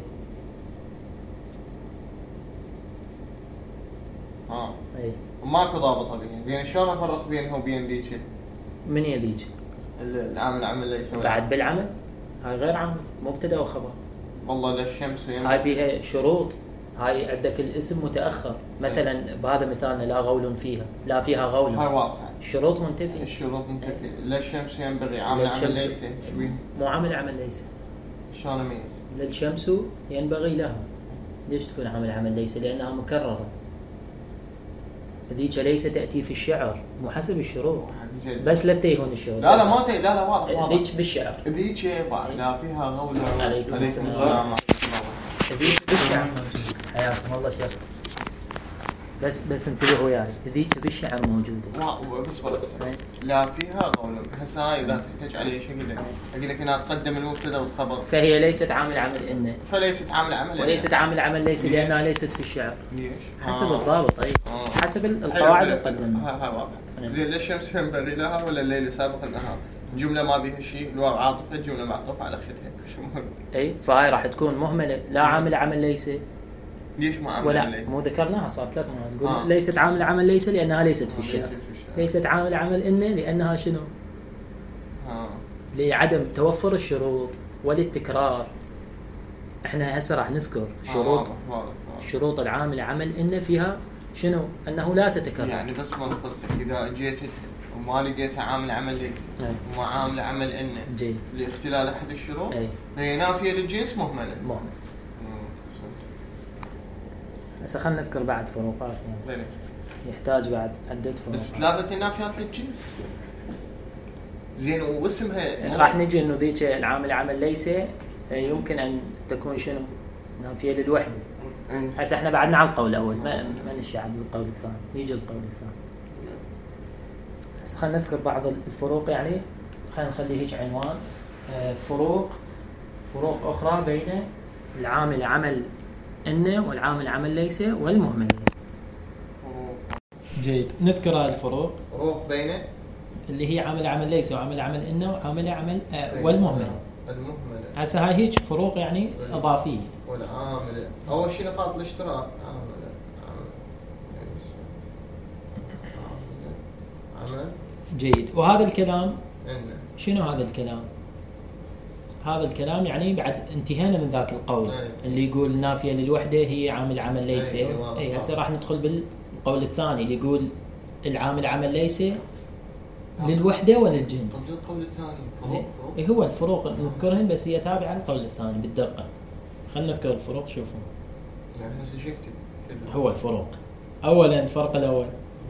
آه.
أي.
وماكو ضابطة بها. زين شلون أفرق بينها وبين ذيك؟
من هي ذيك؟
العامل عمل ليس
بعد بالعمل هاي غير عامل مبتدأ وخبر.
والله لا الشمس ينبغي.
هاي بيها شروط. هاي عندك الاسم متأخر مثلا أي. بهذا مثالنا لا غول فيها، لا فيها غول.
هاي واضحة.
الشروط منتفية.
الشروط منتفية. لا الشمس ينبغي عامل عمل ليس.
مو عامل عمل ليس.
شلون أميز؟
لا الشمس ينبغي لها. ليش تكون عامل عمل ليس؟ لأنها مكررة. ذيك ليس تأتي في الشعر مو حسب الشروط. بس لا تيهون الشروط.
لا لا ما تي لا لا واضح واضح.
ذيك بالشعر.
ذيك لا فيها غول.
عليكم السلام. ذيك بالشعر. حياكم الله شيخ. بس بس انتبهوا وياي ذيك بالشعر موجودة.
بس بس لا فيها غول. هسه هاي إذا تحتاج عليه شو أقول لك؟ أقول لك إنها تقدم المبتدأ والخبر.
فهي ليست عامل عمل إن.
فليست عامل عمل.
وليست عامل عمل ليس لأنها ليست في الشعر.
ليش؟
حسب آه. الضابط أي. آه. حسب القواعد المقدمة.
ها ها واضح. زين الشمس ينبغي لها ولا الليل سابق النهار؟ جملة ما بيها شيء الواو عاطفة جملة معطوفة على ختها شو مهم.
أي فهاي راح تكون مهملة لا عامل عمل ليس.
ليش ما عامل
ولا
ليس؟
مو ذكرناها صار ثلاث مرات تقول آه. ليست عامل عمل ليس لأنها ليست في الشعر. ليست عامل عمل إن لأنها شنو؟
آه.
لعدم توفر الشروط وللتكرار. احنا هسه راح نذكر شروط
آه. واضح واضح.
شروط العامل عمل إن فيها شنو؟ أنه لا تتكرر.
يعني بس ما نقصك إذا جيت وما لقيتها عامل عمل ليس وما عامل عمل إن
جيد
لاختلال أحد الشروط
أي.
هي نافية للجنس مهملة.
مهمل. هسه خلنا نذكر بعد فروقات يعني. يحتاج بعد عدة فروقات.
بس ثلاثة نافيات للجنس. زين واسمها
راح نجي إنه ذيك العامل عمل ليس يمكن أن تكون شنو؟ نافية للوحدة. هسه احنا بعدنا على القول الأول ما ما نشي على القول الثاني. نيجي القول الثاني. هسه خلنا نذكر بعض الفروق يعني خلينا نخليه هيك عنوان فروق فروق أخرى بين العامل عمل إن والعامل عمل ليس والمهمل. جيد نذكر الفروق.
فروق بين
اللي هي عامل عمل ليس وعامل عمل إن وعامل عمل آه والمهمل.
المهمل.
هسه هاي هيك فروق يعني إضافية.
والعامل أول شيء نقاط الاشتراك. عامل عامل عمل.
جيد وهذا الكلام
إن.
شنو هذا الكلام؟ هذا الكلام يعني بعد انتهينا من ذاك القول
أي.
اللي يقول نافية للوحدة هي عامل عمل ليس. اي هسه راح ندخل بالقول الثاني اللي يقول العامل عمل ليس للوحدة وللجنس.
القول الثاني فروق.
اي هو الفروق نذكرهم بس هي تابعة القول الثاني بالدقة. خلنا نذكر الفروق. شوفوا
يعني هسه شو اكتب؟
هو الفروق. أولا الفرق الأول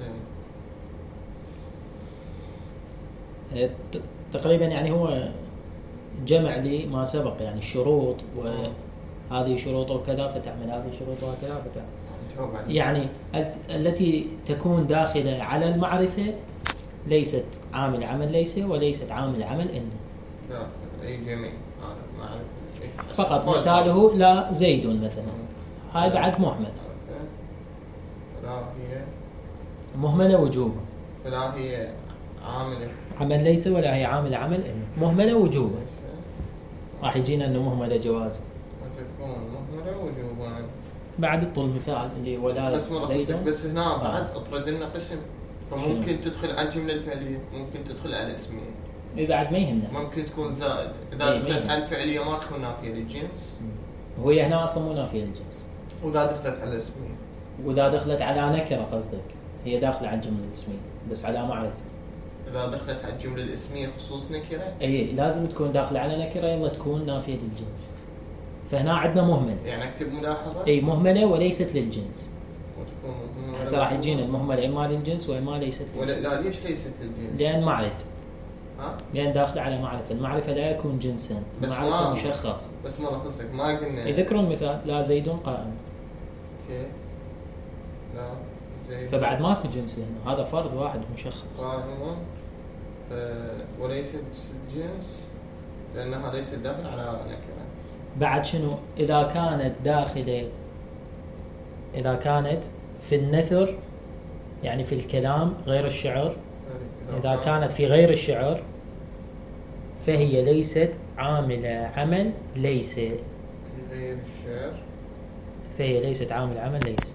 بلي.
تقريبا يعني هو جمع لي ما سبق، يعني الشروط وهذه شروط وكذا فتعمل، هذه شروط وكذا فتعمل. يعني التي تكون داخلة على المعرفة ليست عامل عمل ليس، وليست عامل عمل إن.
لا أي جميع
فقط مثاله لا زيد مثلا، هاي بعد مهمل.
لا هي
مهملة وجوبا.
لا هي عاملة
عمل ليس، ولا هي عامل عمل إن. مهملة وجوبا. راح يجينا انه مهملة جواز.
وتكون مهملة وجوبا.
بعد الطول مثال اللي ولا
بس
زيد.
بس هنا
آه.
بعد اطرد لنا قسم، فممكن شنو؟ تدخل على الجملة الفعلية، ممكن تدخل على الاسمية.
اي بعد ما يهمنا.
ممكن تكون زائد، اذا دخلت على الفعلية ما تكون نافية للجنس.
وهي هنا اصلا مو نافية للجنس.
واذا دخلت على الاسمية.
واذا دخلت على نكرة قصدك، هي داخلة على الجملة الاسمية بس على معرفة.
إذا دخلت على الجملة الاسمية خصوص نكرة؟
أي لازم تكون داخلة على نكرة، يلا تكون نافية للجنس. فهنا عندنا مهمل.
يعني أكتب ملاحظة؟
أي مهملة وليست للجنس.
وتكون مهملة.
هسه راح يجينا المهملة إما للجنس وإما ليست للجنس.
ولا لا ليش ليست للجنس؟
لأن معرفة.
ها؟
لأن داخلة على معرفة، المعرفة لا يكون جنسا، المعرفة مشخص.
بس ما قصدك ما قلنا.
يذكرون المثال لا زيد قائم.
أوكي. لا زيد.
فبعد ماكو جنس هنا، هذا فرد واحد مشخص.
قائم. ف... وليست جنس لأنها ليست داخل على نكرة.
بعد شنو؟ إذا كانت داخلة، إذا كانت في النثر يعني في الكلام غير الشعر، إذا كانت في غير الشعر فهي ليست عاملة عمل ليس.
في غير الشعر
فهي ليست عامل عمل ليس.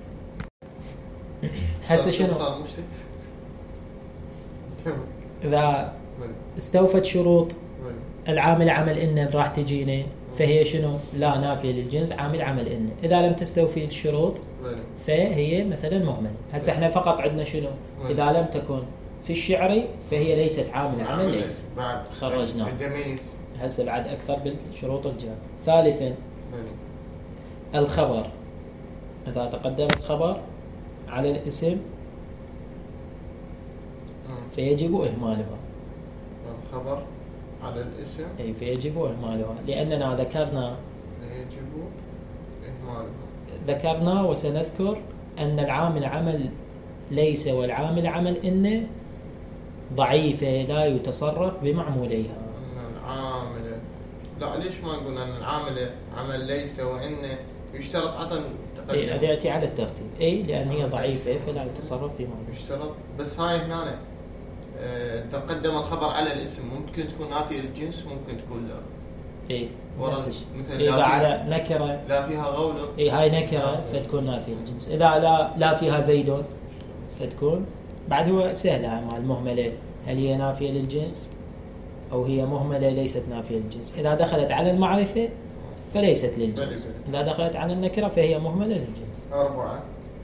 هسه شنو؟ إذا استوفت شروط العامل عمل إن راح تجينا، فهي شنو؟ لا نافية للجنس عامل عمل إن. إذا لم تستوفي الشروط فهي مثلا مهمل. هسه احنا فقط عندنا شنو؟ إذا لم تكن في الشعر فهي ليست عامل عمل ليس. خرجنا. هسه بعد أكثر بالشروط الجاية. ثالثا الخبر. إذا تقدمت خبر على الاسم فيجب إهمالها.
الخبر على الاسم
أي فيجب إهمالها، لأننا ذكرنا
يجب إهمالها.
ذكرنا وسنذكر أن العامل عمل ليس والعامل عمل إن ضعيفة لا يتصرف بمعموليها.
أن العامل لا ليش ما نقول أن العامل عمل ليس وإن يشترط عدم تقدم؟
أي يأتي على الترتيب. أي لأن هي ضعيفة فلا يتصرف بمعموليها.
يشترط. بس هاي هنا اه تقدم الخبر على الاسم، ممكن تكون نافية للجنس ممكن تكون لا.
إيه
مثل
إذا على نكرة
لا فيها غول.
إيه هاي نكرة فتكون نافية للجنس. إذا لا لا فيها زيد فتكون بعد. هو سهلة مع المهملة، هل هي نافية للجنس أو هي مهملة ليست نافية للجنس. إذا دخلت على المعرفة فليست للجنس، إذا دخلت على النكرة فهي مهملة للجنس.
أربعة.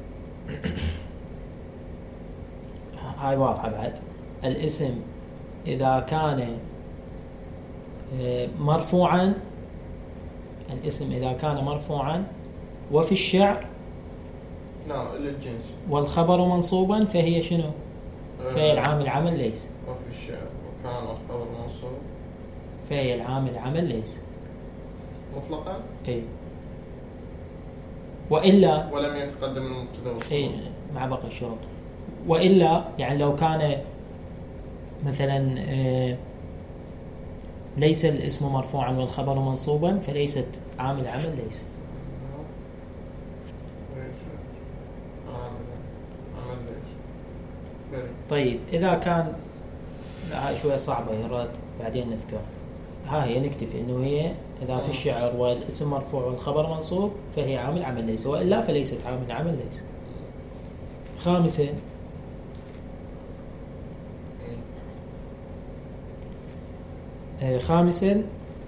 هاي واضحة. بعد الاسم إذا كان مرفوعا، الاسم إذا كان مرفوعا وفي الشعر
لا للجنس
والخبر منصوبا فهي شنو؟ فهي العامل عمل ليس.
وفي الشعر وكان الخبر منصوب
فهي العامل عمل ليس
مطلقا.
اي وإلا
ولم يتقدم المبتدا
اي مع باقي الشروط. وإلا يعني لو كان مثلا ليس الاسم مرفوعا والخبر منصوبا فليست عامل عمل ليس. طيب إذا كان هاي شوية صعبة يراد بعدين نذكر. ها هي نكتفي إنه هي إذا في الشعر والاسم مرفوع والخبر منصوب فهي عامل عمل ليس، وإلا فليست عامل عمل ليس. خامسا خامسا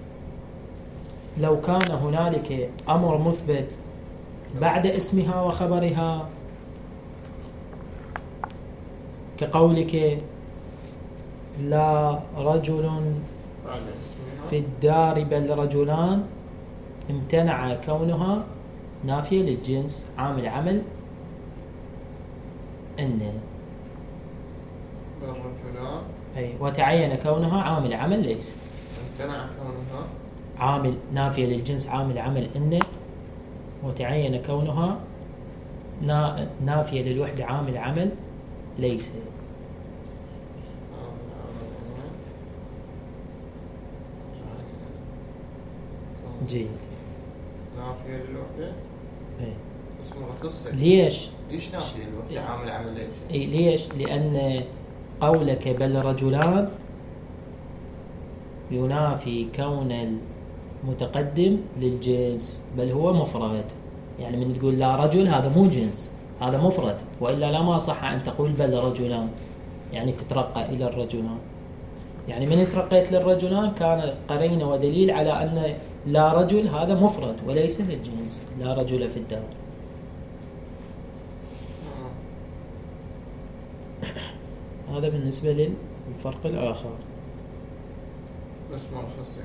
لو كان هنالك أمر مثبت بعد اسمها وخبرها كقولك لا رجل في الدار بل رجلان، امتنع كونها نافية للجنس عامل عمل إن
بالرجلان
أي وتعين كونها عامل عمل ليس
امتنع كونها
عامل نافية للجنس عامل عمل إن وتعين كونها نا نافية للوحدة عامل عمل ليس. جيد.
نافية للوحدة
ايه.
اسمه رخصة.
ليش؟
ليش نافية للوحدة عامل عمل ليس؟
اي ليش؟ لأن قولك بل رجلان ينافي كون المتقدم للجنس، بل هو مفرد. يعني من تقول لا رجل هذا مو جنس، هذا مفرد، وإلا لا ما صح أن تقول بل رجلان، يعني تترقى إلى الرجلان. يعني من ترقيت للرجلان كان قرينة ودليل على أن لا رجل هذا مفرد وليس للجنس، لا رجل في الدار. هذا بالنسبة للفرق الآخر.
بس ما رخصك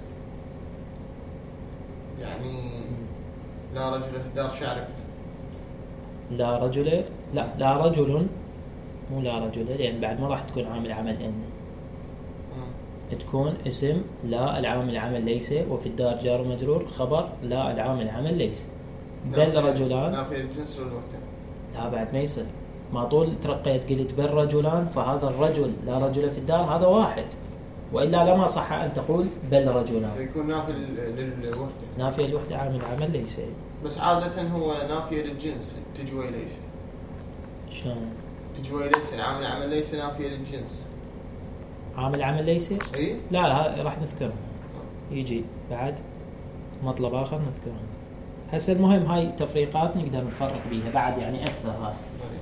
يعني لا رجل في الدار شعرك.
لا رجل لا لا رجل مو لا رجل، لأن يعني بعد ما راح تكون عامل عمل إن م. تكون اسم لا العامل عمل ليس، وفي الدار جار ومجرور خبر لا العامل عمل ليس. بل رجلان
نافية الجنس والوحدة.
لا بعد ما يصير، ما طول ترقيت قلت بل رجلان، فهذا الرجل لا رجل في الدار هذا واحد، وإلا لما صح أن تقول بل رجلان.
يكون نافي للوحدة.
نافي الوحدة عامل عمل ليس.
بس عادة هو نافية للجنس تجوي ليس.
شلون؟
تجوي ليس عامل عمل ليس نافية للجنس.
عامل عمل ليس؟
اي
لا ها راح نذكره، يجي بعد مطلب آخر نذكره. هسه المهم هاي تفريقات نقدر نفرق بيها بعد، يعني أكثر هاي.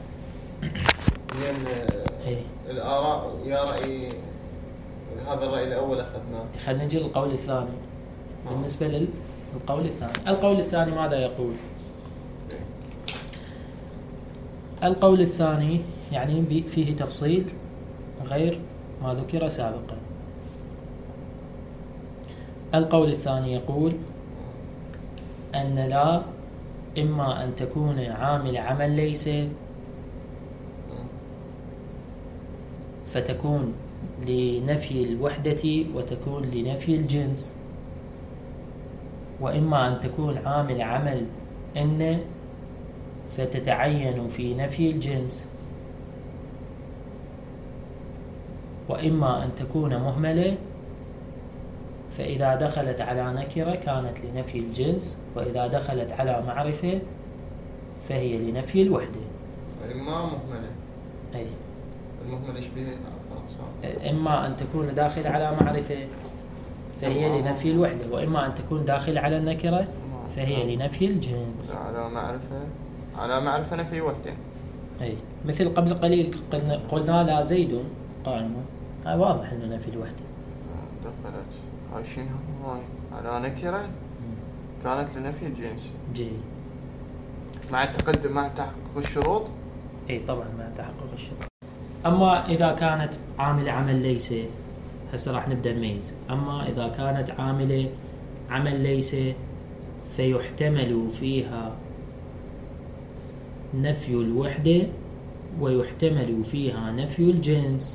لأن
إيه؟
الآراء يا رأي هذا الرأي الأول أخذناه.
خلينا نجي للقول الثاني. بالنسبة للقول الثاني، القول الثاني ماذا يقول؟ القول الثاني يعني فيه تفصيل غير ما ذكر سابقا. القول الثاني يقول أن لا إما أن تكون عامل عمل ليس فتكون لنفي الوحدة وتكون لنفي الجنس، وإما أن تكون عامل عمل إن فتتعين في نفي الجنس، وإما أن تكون مهملة فإذا دخلت على نكرة كانت لنفي الجنس، وإذا دخلت على معرفة فهي لنفي الوحدة.
وإما مهملة.
أي
المهملة إيش بها؟
إما أن تكون داخل على معرفة فهي لنفي الوحدة، وإما أن تكون داخل على النكرة فهي لنفي الجنس.
على معرفة على معرفة نفي وحدة.
أي مثل قبل قليل قلنا, قلنا لا زيد قائم، هذا واضح إنه نفي الوحدة.
دخلت هاي شنو هاي على نكرة كانت لنفي الجنس.
جيد.
مع التقدم مع تحقق الشروط.
أي طبعا مع تحقق الشروط. أما إذا كانت عاملة عمل ليس، هسه راح نبدأ نميز. أما إذا كانت عاملة عمل ليس فيحتمل فيها نفي الوحدة ويحتمل فيها نفي الجنس،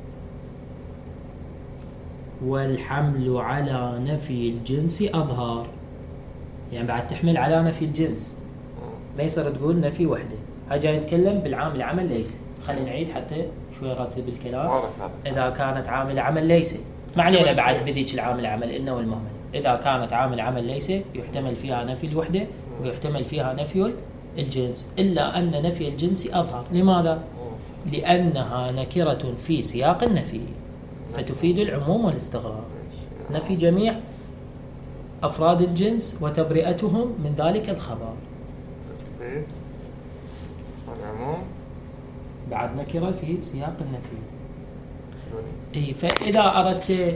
والحمل على نفي الجنس أظهر. يعني بعد تحمل على نفي الجنس، ما يصير تقول نفي وحدة. هاي جاي نتكلم بالعامل عمل ليس. خلينا نعيد حتى شوي رتب الكلام.
واضح.
إذا كانت عامل عمل ليس ما علينا بعد بذيك العامل عمل إنه والمهمل. إذا كانت عامل عمل ليس يحتمل فيها نفي الوحدة ويحتمل فيها نفي الجنس، إلا أن نفي الجنس أظهر. لماذا؟ لأنها نكرة في سياق النفي فتفيد العموم والاستغراق، نفي جميع أفراد الجنس وتبرئتهم من ذلك الخبر.
تفيد العموم
بعد نكرة في سياق النفي. إيه، فإذا أردت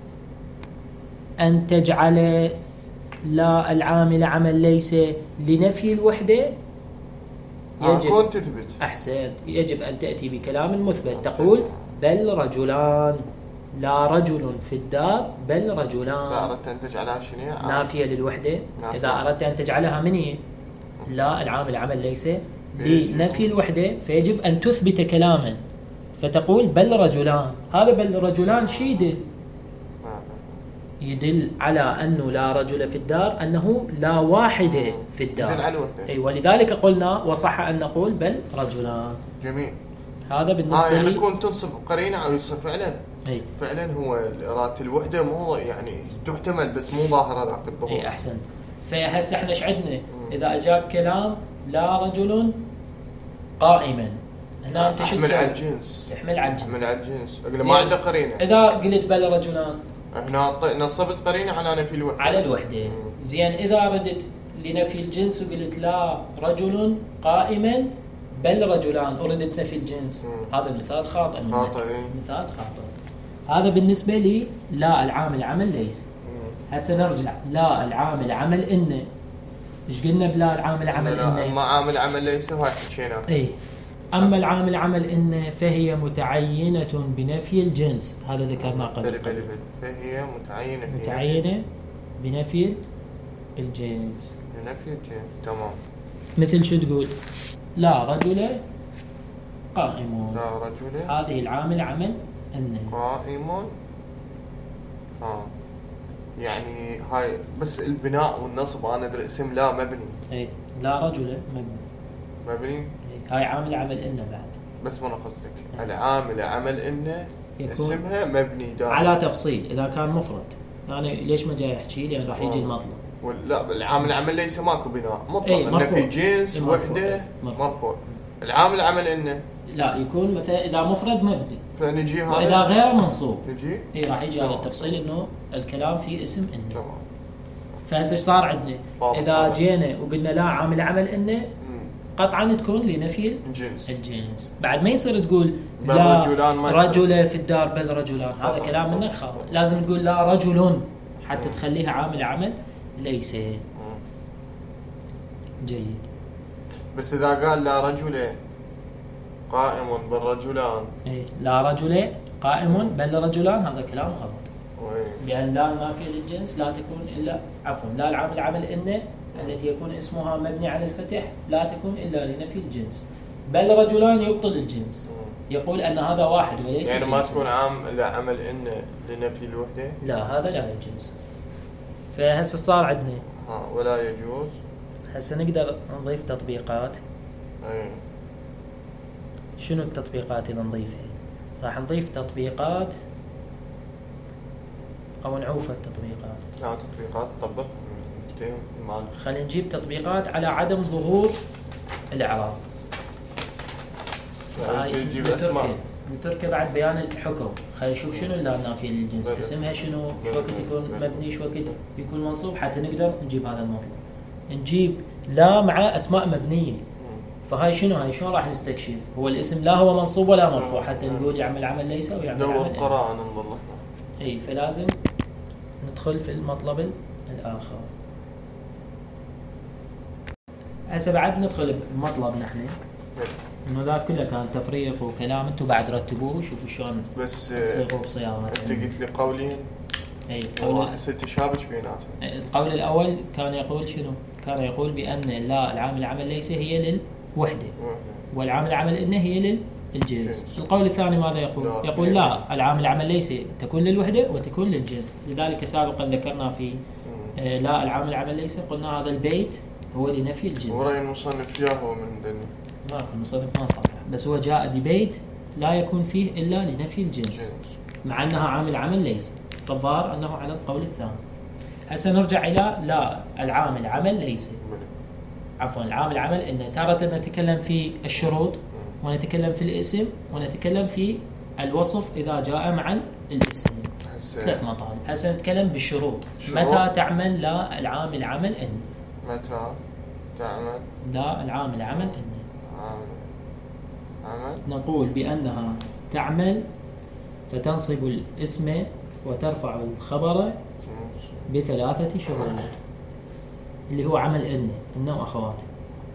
أن تجعل لا العامل عمل ليس لنفي الوحدة
يجب تثبت.
أحسنت، يجب أن تأتي بكلام مثبت. تقول بل رجلان لا رجل في الدار بل
إذا
رجلان.
أردت أن تجعلها شنو؟
نافية للوحدة.
نافية.
إذا أردت أن تجعلها من هي؟ لا العامل عمل ليس
يجب.
لنفي الوحدة، فيجب أن تثبت كلاما، فتقول بل رجلان. هذا بل رجلان شي يدل؟ يدل على أنه لا رجل في الدار، أنه لا واحدة في الدار.
يدل على الوحدة.
أي، ولذلك قلنا وصح أن نقول بل رجلان.
جميل.
هذا بالنسبة
آه يعني
لي.
يكون تنصب قرينة أو يصير فعلا.
أي.
فعلا هو إرادة الوحدة مو يعني تحتمل بس مو ظاهرة ذاك الظهور.
اي احسن. فهسه احنا ايش عندنا؟ اذا اجاك كلام لا رجل قائما، هنا انت شو
يحمل على الجنس.
يحمل على الجنس.
يحمل على الجنس. اقول ما عنده قرينة.
اذا قلت بل رجلان،
هنا نصبت قرينة على نفي الوحدة.
على الوحدة. زين اذا ردت لنفي الجنس وقلت لا رجل قائما بل رجلان، اردت نفي الجنس. مم. هذا مثال خاطئ.
خاطئ.
مثال خاطئ. هذا بالنسبة لي لا العامل عمل ليس. هسه نرجع لا العامل عمل إن. إيش قلنا بلا العامل عمل إن؟
أما عامل عمل ليس هو حكينا.
إيه. أما العامل عمل إن فهي متعينة بنفي الجنس، هذا ذكرناه قبل.
بلي بلي بلي. فهي متعينة.
متعينة بنفي الجنس.
بنفي الجنس. تمام.
مثل شو تقول؟ لا رجل قائم.
لا رجل.
هذه العامل عمل إن.
قائم. آه. يعني هاي بس البناء والنصب انا ادري اسم لا مبني.
اي لا رجل مبني.
مبني.
اي هاي عامل عمل إن بعد.
بس ما قصدك العامل عمل إن اسمها مبني دائما.
على تفصيل اذا كان مفرد. يعني ليش ما جاي احكي لي؟ يعني راح يجي المطلب.
لا العامل عمل ليس ماكو بناء مطلق. انه في جنس وحده مرفوع. العامل عمل إن
لا يكون مثلا اذا مفرد مبني،
فنجي هذا
واذا غير منصوب
نجي
اي راح يجي على التفصيل انه الكلام فيه اسم إن.
تمام.
فهسه ايش صار عندنا؟ اذا جينا وقلنا لا عامل عمل إن قطعا تكون لنفي
الجنس.
الجنس. بعد ما يصير تقول
بل
لا
رجلان ما
رجل في الدار بل رجلان، هذا كلام منك خاطئ. لازم تقول لا رجل حتى تخليها عامل عمل ليس. جيد.
بس اذا قال لا رجل قائم بل رجلان.
اي لا رجل قائم بل رجلان، هذا كلام غلط.
وي.
لان لا النافيه للجنس لا تكون الا عفوا لا العامل عمل إن التي يكون اسمها مبني على الفتح لا تكون الا لنفي الجنس. بل رجلان يبطل الجنس. يقول ان هذا واحد وليس
يعني
جنس.
ما تكون عام لا عمل إن لنفي الوحدة.
لا هذا لا يجوز. فهسه صار عندنا
ها ولا يجوز.
هسه نقدر نضيف تطبيقات.
اي.
شنو التطبيقات اللي نضيفها؟ راح نضيف تطبيقات او نعوف التطبيقات.
لا تطبيقات طبق مال.
خلينا نجيب تطبيقات على عدم ظهور الاعراب.
يجيب اسماء.
نتركه بعد بيان الحكم. خلينا نشوف شنو اللا النافيه للجنس، اسمها شنو، شو وقت يكون مبني، شو وقت يكون منصوب، حتى نقدر نجيب هذا المطلب. نجيب لا مع اسماء مبنيه. فهاي شنو هاي شلون راح نستكشف؟ هو الاسم لا هو منصوب ولا مرفوع حتى نقول يعمل عمل ليس ويعمل
دور
عمل
القراءة ننظر.
اي فلازم ندخل في المطلب الاخر. هسه بعد ندخل بمطلب نحن انه ذا كله كان تفريق وكلام، انتم بعد رتبوه شوفوا شلون
بس
تصيغوا بصياغات.
انت قلت لي قولين.
اي
قول حسيت تشابك بيناتهم.
القول الاول كان يقول شنو؟ كان يقول بان لا العامل عمل ليس هي للوحده والعامل عمل إن هي للجنس. القول الثاني ماذا يقول؟ لا. يقول لا العامل عمل ليس تكون للوحده وتكون للجنس. لذلك سابقا ذكرنا في آه لا العامل عمل ليس قلنا هذا البيت هو لنفي الجنس.
ورأي المصنف ياهو من دني
ماكو المصنف ما صرح، بس هو جاء ببيت لا يكون فيه الا لنفي الجنس جنس. مع انها عامل عمل ليس، فالظاهر انه على القول الثاني. هسه نرجع الى لا العامل عمل ليس. عفوا العامل عمل إن تارة نتكلم في الشروط ونتكلم في الاسم ونتكلم في الوصف إذا جاء مع الاسم. ثلاث مطالب. هسه نتكلم بالشروط. متى تعمل لا العامل عمل إن؟
متى تعمل
لا العامل عمل إن؟
عمل
نقول بأنها تعمل فتنصب الاسم وترفع الخبر بثلاثة شروط اللي هو عمل إن إنه وأخواته.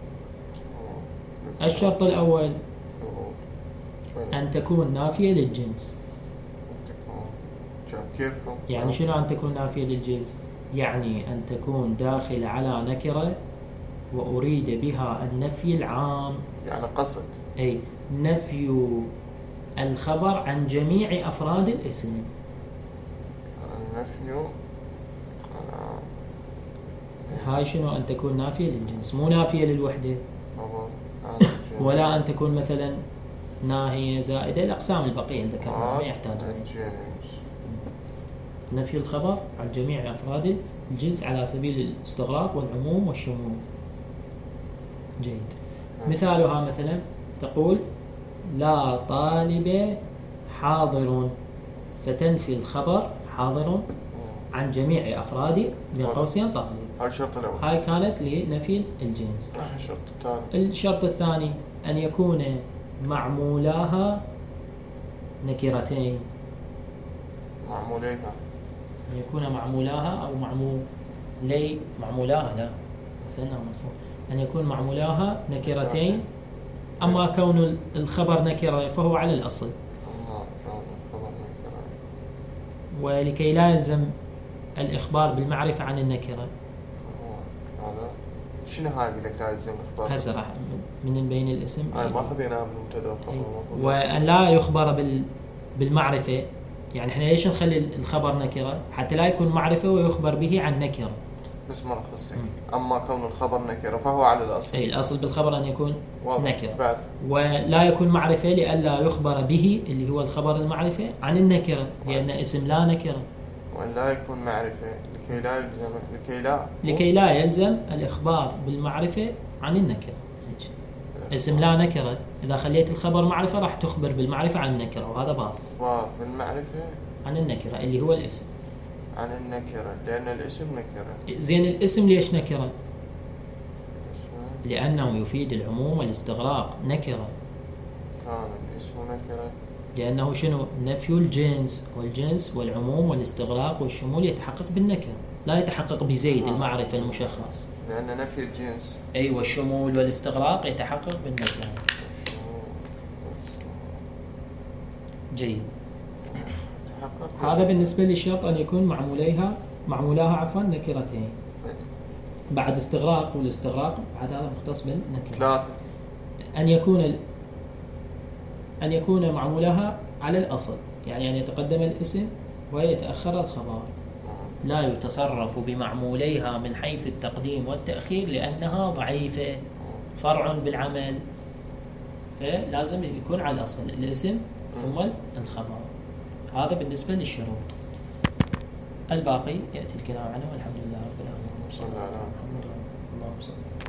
الشرط الأول أن تكون نافية للجنس.
كيفكم؟
يعني شنو أن تكون نافية للجنس؟ يعني أن تكون داخل على نكرة وأريد بها النفي العام،
يعني قصد،
أي نفي الخبر عن جميع أفراد الاسم.
النفي آه.
هاي شنو أن تكون نافية للجنس، مو نافية للوحدة، ولا أن تكون مثلا ناهية زائدة، الأقسام البقية اللي ذكرناها ما يحتاج نفي الخبر عن جميع أفراد الجنس على سبيل الاستغراق والعموم والشمول. جيد. مثالها مثلا تقول لا طالب حاضر، فتنفي الخبر حاضر عن جميع أفراد من قوسين طالب.
هاي الشرط الأول،
هاي كانت لنفي الجنس.
الشرط الثاني
الشرط الثاني أن يكون معمولاها نكرتين.
معموليها،
أن يكون معمولاها أو معمولي معمولاها لا مثلنا مرفوع، أن يكون معمولاها نكرتين. أما كون الخبر نكرة فهو على الأصل، ولكي لا يلزم الإخبار بالمعرفة عن النكرة.
هذا شنو هاي لك لا يلزم الإخبار؟
هسه راح من بين الاسم
هاي ما خذيناها بالمبتدا،
وأن لا يخبر بال بالمعرفة. يعني احنا ليش نخلي الخبر نكرة؟ حتى لا يكون معرفة ويخبر به عن نكرة.
بس ما نخصك. أما كون الخبر نكرة فهو على الأصل.
أي الأصل بالخبر أن يكون نكرة،
بعد.
ولا يكون معرفة لئلا يخبر به اللي هو الخبر المعرفة عن النكرة، لأن اسم لا نكرة.
وأن لا يكون معرفة لكي لا يلزم لكي لا
لكي لا يلزم الإخبار بالمعرفة عن النكرة. اسم لا نكرة إذا خليت الخبر معرفة راح تخبر بالمعرفة عن النكرة، وهذا باطل.
إخبار بالمعرفة
عن النكرة اللي هو الاسم،
عن النكرة لأن الاسم نكرة.
زين الاسم ليش نكرة؟ لأنه يفيد العموم والاستغراق. نكرة
كان الاسم نكرة
لأنه شنو؟ نفي الجنس، والجنس والعموم والاستغراق والشمول يتحقق بالنكرة، لا يتحقق بزيد المعرفة المشخص.
لأن نفي الجنس
أي والشمول والاستغراق يتحقق بالنكرة. جيد. هذا بالنسبة للشرط أن يكون معموليها معمولاها عفوا نكرتين بعد استغراق، والاستغراق بعد هذا مختص بالنكرة.
ثلاثة
أن يكون ال... أن يكون معمولها على الأصل، يعني أن يتقدم الاسم ويتأخر الخبر، لا يتصرف بمعموليها من حيث التقديم والتأخير لأنها ضعيفة، فرع بالعمل، فلازم يكون على الأصل الاسم ثم الخبر. هذا بالنسبة للشروط. الباقي يأتي الكلام عنه، والحمد لله رب العالمين.
صلى الله عليه وسلم.
اللهم صل